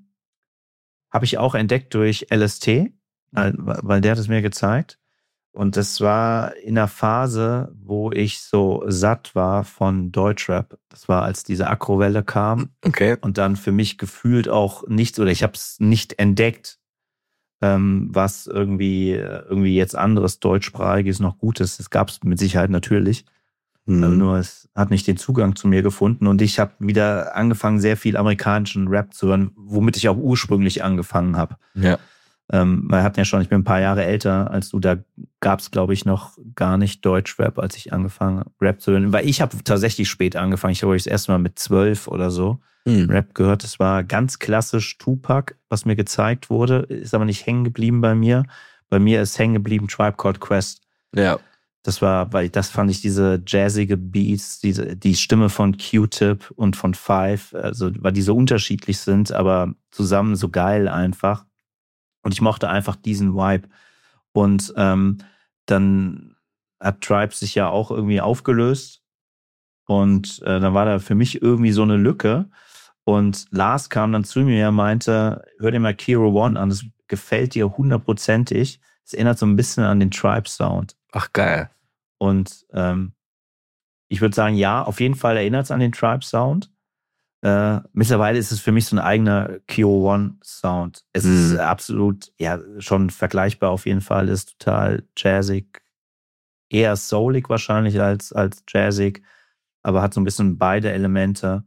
habe ich auch entdeckt durch LST, weil der hat es mir gezeigt. Und das war in einer Phase, wo ich so satt war von Deutschrap. Das war, als diese Akrowelle kam. Okay. Und dann für mich gefühlt auch nichts, oder ich habe es nicht entdeckt, was irgendwie jetzt anderes deutschsprachiges noch Gutes. Es gab es mit Sicherheit natürlich. Nur es hat nicht den Zugang zu mir gefunden. Und ich habe wieder angefangen, sehr viel amerikanischen Rap zu hören, womit ich auch ursprünglich angefangen habe. Ja. Wir hatten ja schon, ich bin ein paar Jahre älter als du, da gab es, glaube ich, noch gar nicht Deutschrap, als ich angefangen habe, Rap zu hören. Weil ich habe tatsächlich spät angefangen. Ich habe das erste Mal mit 12 oder so Rap gehört. Das war ganz klassisch Tupac, was mir gezeigt wurde, ist aber nicht hängen geblieben bei mir. Bei mir ist hängen geblieben Tribe Called Quest. Ja. Das fand ich diese jazzige Beats, die Stimme von Q-Tip und von Five, also weil die so unterschiedlich sind, aber zusammen so geil einfach. Und ich mochte einfach diesen Vibe. Und dann hat Tribe sich ja auch irgendwie aufgelöst. Und dann war da für mich irgendwie so eine Lücke. Und Lars kam dann zu mir und meinte, hör dir mal Kero One an, das gefällt dir 100%ig. Es erinnert so ein bisschen an den Tribe-Sound. Ach, geil. Und ich würde sagen, ja, auf jeden Fall erinnert es an den Tribe-Sound. Mittlerweile ist es für mich so ein eigener Kero One-Sound. Es ist absolut, ja, schon vergleichbar auf jeden Fall. Es ist total jazzig, eher soulig wahrscheinlich als jazzig, aber hat so ein bisschen beide Elemente.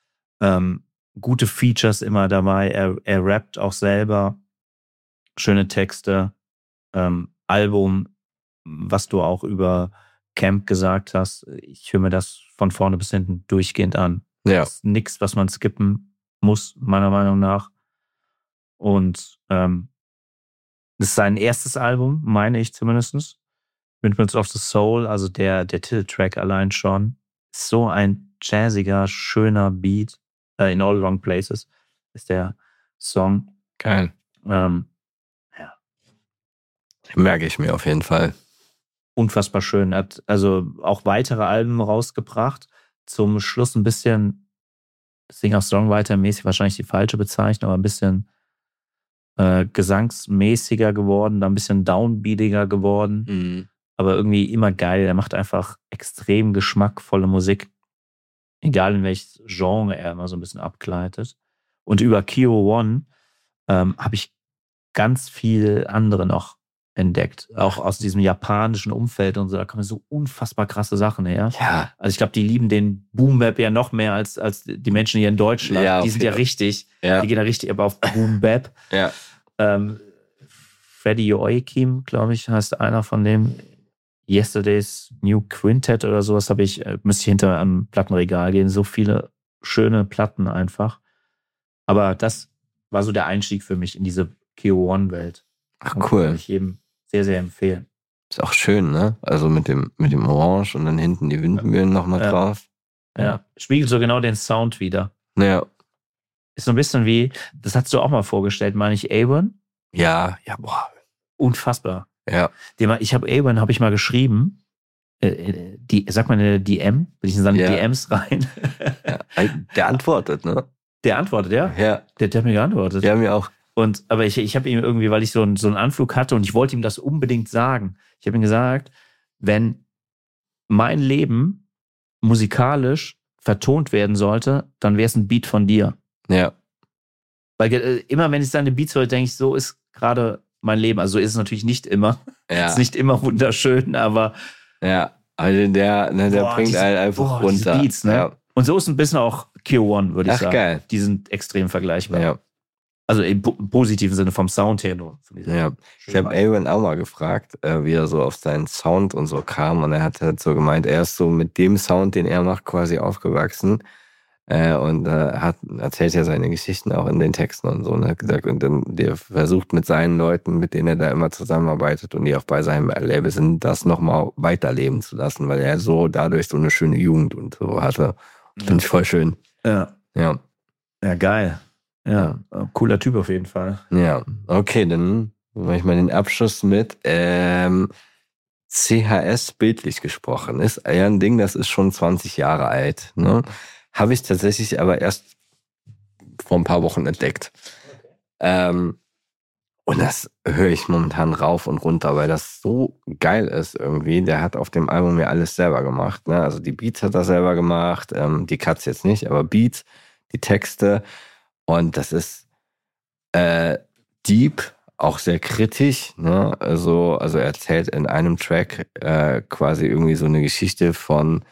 Gute Features immer dabei. Er rappt auch selber. Schöne Texte. Album, was du auch über Camp gesagt hast. Ich höre mir das von vorne bis hinten durchgehend an. Ja. Das ist nichts, was man skippen muss, meiner Meinung nach. Und das ist sein erstes Album, meine ich zumindest. Windmills of the Soul, also der Titeltrack allein schon. Ist so ein jazziger, schöner Beat. In All Wrong Places ist der Song. Geil. Ja. Merke ich mir auf jeden Fall. Unfassbar schön. Hat also auch weitere Alben rausgebracht. Zum Schluss ein bisschen Singer-Songwriter-mäßig, wahrscheinlich die falsche Bezeichnung, aber ein bisschen gesangsmäßiger geworden, dann ein bisschen downbeatiger geworden. Aber irgendwie immer geil. Er macht einfach extrem geschmackvolle Musik. Egal in welches Genre er immer so ein bisschen abgleitet. Und über Kero One habe ich ganz viel andere noch entdeckt. Auch aus diesem japanischen Umfeld und so. Da kommen so unfassbar krasse Sachen her. Ja. Also ich glaube, die lieben den Boom-Bap ja noch mehr als die Menschen hier in Deutschland. Ja, die sind ja richtig, ja. Die gehen ja richtig aber auf Boom-Bap. Ja. Freddie Joachim, glaube ich, heißt einer von dem. Yesterday's New Quintet oder sowas müsste ich hinter am Plattenregal gehen. So viele schöne Platten einfach. Aber das war so der Einstieg für mich in diese Kero One-Welt. Ach, cool. Kann ich jedem sehr, sehr empfehlen. Ist auch schön, ne? Also mit dem Orange und dann hinten die Windmühlen nochmal drauf. Ja, spiegelt so genau den Sound wieder. Ja. Ist so ein bisschen wie, das hast du auch mal vorgestellt, meine ich, A1? Ja, boah. Unfassbar. Ja. Ich habe A1 habe ich mal geschrieben, sagt man eine DM? Will ich dann DMs rein? Ja. Der antwortet, ne? Der antwortet, ja? Ja. Der hat mir geantwortet. Ja, mir auch. Aber ich habe ihm irgendwie, weil ich so einen Anflug hatte und ich wollte ihm das unbedingt sagen. Ich habe ihm gesagt, wenn mein Leben musikalisch vertont werden sollte, dann wäre es ein Beat von dir. Ja. Weil immer, wenn ich seine Beats höre, denke ich, so ist gerade mein Leben. Also so ist es natürlich nicht immer. Ja. Es ist nicht immer wunderschön, aber ja, also der bringt einen einfach runter. Beats, ne? Ja. Und so ist ein bisschen auch Kero One, würde ich sagen. Geil. Die sind extrem vergleichbar. Ja. Also im positiven Sinne vom Sound her nur. Ja. Ich habe A1 auch mal gefragt, wie er so auf seinen Sound und so kam. Und er hat halt so gemeint, er ist so mit dem Sound, den er macht, quasi aufgewachsen. Und erzählt ja seine Geschichten auch in den Texten und so. Und hat gesagt, und dann der versucht mit seinen Leuten, mit denen er da immer zusammenarbeitet und die auch bei seinem Label sind, das nochmal weiterleben zu lassen, weil er so dadurch so eine schöne Jugend und so hatte. Finde ich voll schön. Ja. Ja. Ja, geil. Ja, cooler Typ auf jeden Fall. Ja, okay, dann mache ich mal den Abschluss mit CHS bildlich gesprochen ist ja ein Ding, das ist schon 20 Jahre alt. Ne? Habe ich tatsächlich aber erst vor ein paar Wochen entdeckt. Und das höre ich momentan rauf und runter, weil das so geil ist irgendwie. Der hat auf dem Album ja alles selber gemacht. Ne? Also die Beats hat er selber gemacht, die Cuts jetzt nicht, aber Beats, die Texte. Und das ist deep, auch sehr kritisch. Ne? Also er erzählt in einem Track quasi irgendwie so eine Geschichte von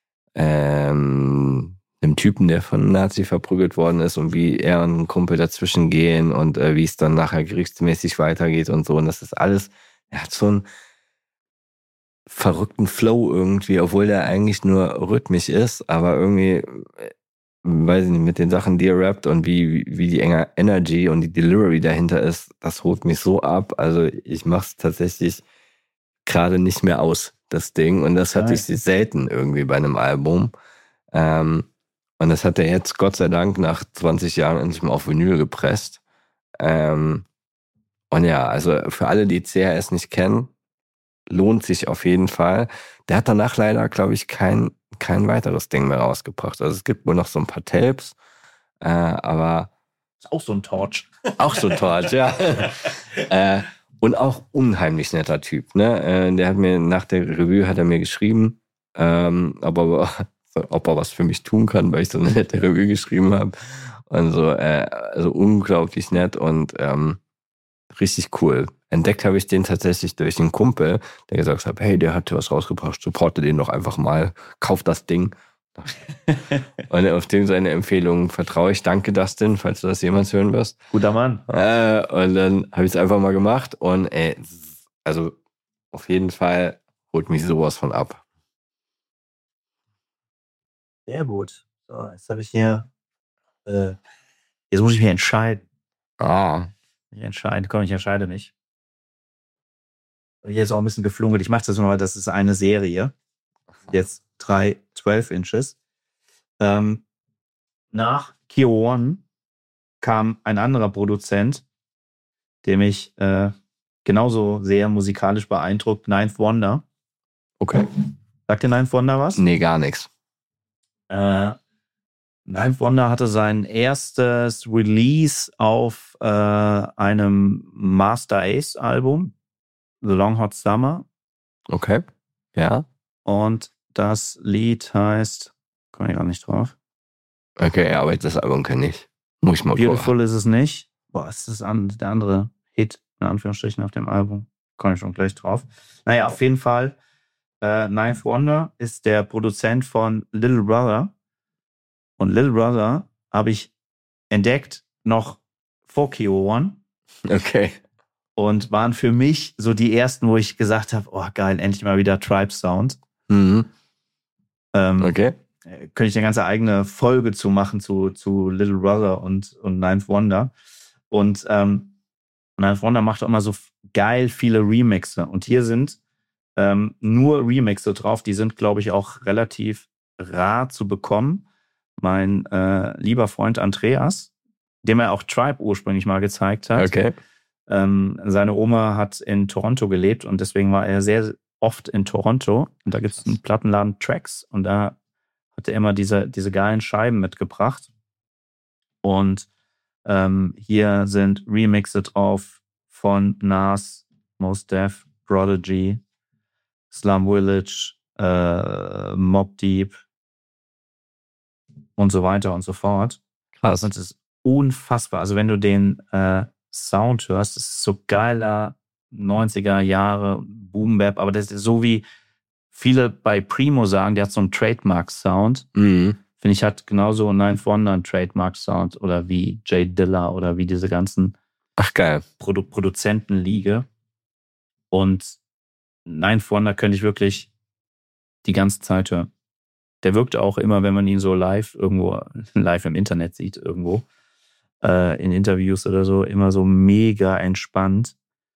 einem Typen, der von einem Nazi verprügelt worden ist und wie er und ein Kumpel dazwischen gehen und wie es dann nachher gerichtsmäßig weitergeht und so. Und das ist alles, er hat so einen verrückten Flow irgendwie, obwohl der eigentlich nur rhythmisch ist, aber irgendwie, weiß ich nicht, mit den Sachen, die er rappt und wie die enge Energy und die Delivery dahinter ist, das holt mich so ab. Also ich mach's tatsächlich gerade nicht mehr aus, das Ding. Und das hatte ich selten irgendwie bei einem Album. Und das hat er jetzt, Gott sei Dank, nach 20 Jahren endlich mal auf Vinyl gepresst. Und ja, also für alle, die CHS nicht kennen, lohnt sich auf jeden Fall. Der hat danach leider, glaube ich, kein weiteres Ding mehr rausgebracht. Also es gibt wohl noch so ein paar Tapes, aber... Ist auch so ein Torch. Auch so ein Torch, ja. Und auch unheimlich netter Typ. Ne? Der hat mir nach der Revue hat er mir geschrieben, ob er was für mich tun kann, weil ich so eine nette Revue geschrieben habe. Und so, also unglaublich nett und richtig cool. Entdeckt habe ich den tatsächlich durch einen Kumpel, der gesagt hat, hey, der hat was rausgebracht, supporte den doch einfach mal, kauf das Ding. Und auf dem seine Empfehlung vertraue ich. Danke, Dustin, falls du das jemals hören wirst. Guter Mann. Und dann habe ich es einfach mal gemacht und also auf jeden Fall holt mich sowas von ab. Sehr gut. So, jetzt habe ich hier. Jetzt muss ich mich entscheiden. Ich entscheide mich. Hier ist auch ein bisschen geflunkelt. Ich mache das nur, weil das ist eine Serie. Jetzt 3 12 Inches. Nach Kio One kam ein anderer Produzent, der mich genauso sehr musikalisch beeindruckt, Ninth Wonder. Okay. Sagt dir Ninth Wonder was? Nee, gar nichts. Ninth Wonder hatte sein erstes Release auf einem Master Ace Album, The Long Hot Summer. Okay, ja. Und das Lied heißt, komme ich gar nicht drauf. Okay, aber das Album kenne ich. Muss ich mal Beautiful ist es nicht. Boah, ist das der andere Hit, in Anführungsstrichen, auf dem Album. Komme ich schon gleich drauf. Naja, auf jeden Fall, Ninth Wonder ist der Produzent von Little Brother. Und Little Brother habe ich entdeckt noch vor Kio One. Okay. Und waren für mich so die ersten, wo ich gesagt habe, oh geil, endlich mal wieder Tribe Sound. Mhm. Okay. Könnte ich eine ganze eigene Folge zu machen zu Little Brother und Ninth Wonder. Und Ninth Wonder macht auch immer so geil viele Remixe. Und hier sind nur Remixe drauf. Die sind, glaube ich, auch relativ rar zu bekommen. Mein lieber Freund Andreas, dem er auch Tribe ursprünglich mal gezeigt hat. Okay. Seine Oma hat in Toronto gelebt und deswegen war er sehr oft in Toronto. Und da gibt es einen Plattenladen Tracks und da hat er immer diese geilen Scheiben mitgebracht. Und hier sind Remixe drauf von Nas, Mos Def, Prodigy, Slum Village, Mobb Deep und so weiter und so fort. Krass. Das ist unfassbar. Also wenn du den Sound hörst, das ist so geiler 90er Jahre Boom-Bap, aber das ist so wie viele bei Primo sagen, der hat so einen Trademark-Sound. Mhm. Finde ich, hat genauso Ninth Wonder einen Trademark-Sound oder wie Jay Dilla oder wie diese ganzen geil. Produzentenliege. Und Ninth Wonder könnte ich wirklich die ganze Zeit hören. Der wirkt auch immer, wenn man ihn so live im Internet sieht, irgendwo, in Interviews oder so, immer so mega entspannt.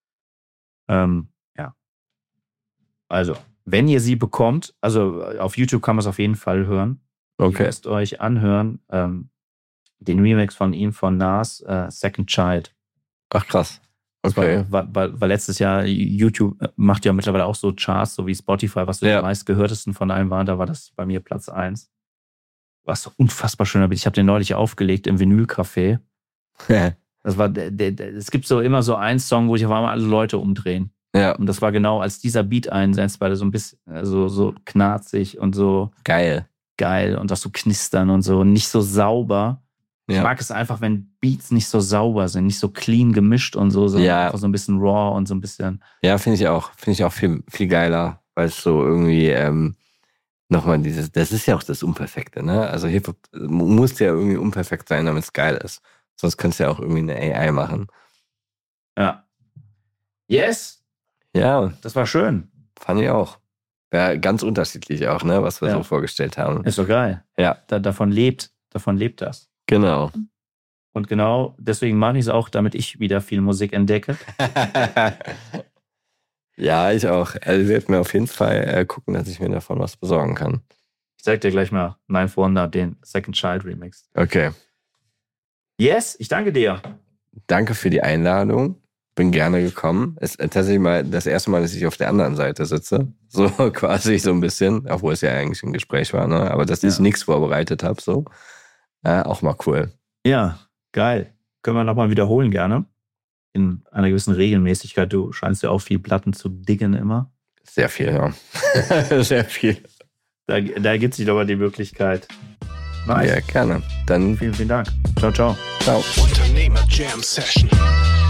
Ja. Also, wenn ihr sie bekommt, also auf YouTube kann man es auf jeden Fall hören. Okay. Ihr müsst euch anhören, den Remix von ihm, von Nas, Second Child. Ach, krass. Okay. Weil letztes Jahr YouTube macht ja mittlerweile auch so Charts, so wie Spotify, was so die meistgehörtesten von allen waren. Da war das bei mir Platz 1. Was so unfassbar schöner Beat. Ich habe den neulich aufgelegt im Vinylcafé. Das war, es gibt so immer so einen Song, wo sich auf einmal alle Leute umdrehen. Ja. Und das war genau, als dieser Beat einsetzt, weil der so ein bisschen so knarzig und so geil und das so knistern und so, nicht so sauber. Ja. Ich mag es einfach, wenn Beats nicht so sauber sind, nicht so clean gemischt und so, sondern einfach so ein bisschen raw und so ein bisschen. Ja, finde ich auch viel, viel geiler, weil es so irgendwie nochmal das ist ja auch das Unperfekte, ne? Also Hip-Hop muss ja irgendwie unperfekt sein, damit es geil ist. Sonst könntest du ja auch irgendwie eine AI machen. Ja. Yes! Ja. Das war schön. Fand ich auch. Ja, ganz unterschiedlich auch, ne? Was wir so vorgestellt haben. Ist so geil. Ja. Davon lebt das. Genau. Und genau deswegen mache ich es auch, damit ich wieder viel Musik entdecke. Ja, ich auch. Also ich werde mir auf jeden Fall gucken, dass ich mir davon was besorgen kann. Ich zeig dir gleich mal Ninth Wonder, den Second Child Remix. Okay. Yes, ich danke dir. Danke für die Einladung. Bin gerne gekommen. Es ist tatsächlich mal das erste Mal, dass ich auf der anderen Seite sitze. So quasi so ein bisschen, obwohl es ja eigentlich ein Gespräch war, ne? Aber dass ich nichts vorbereitet habe, so. Auch mal cool. Ja, geil. Können wir nochmal wiederholen gerne. In einer gewissen Regelmäßigkeit. Du scheinst ja auch viel Platten zu diggen immer. Sehr viel, ja. Sehr viel. Da gibt es sich doch mal die Möglichkeit. Nice. Ja, gerne. Dann vielen, vielen Dank. Ciao, ciao. Ciao. Unternehmer Jam Session.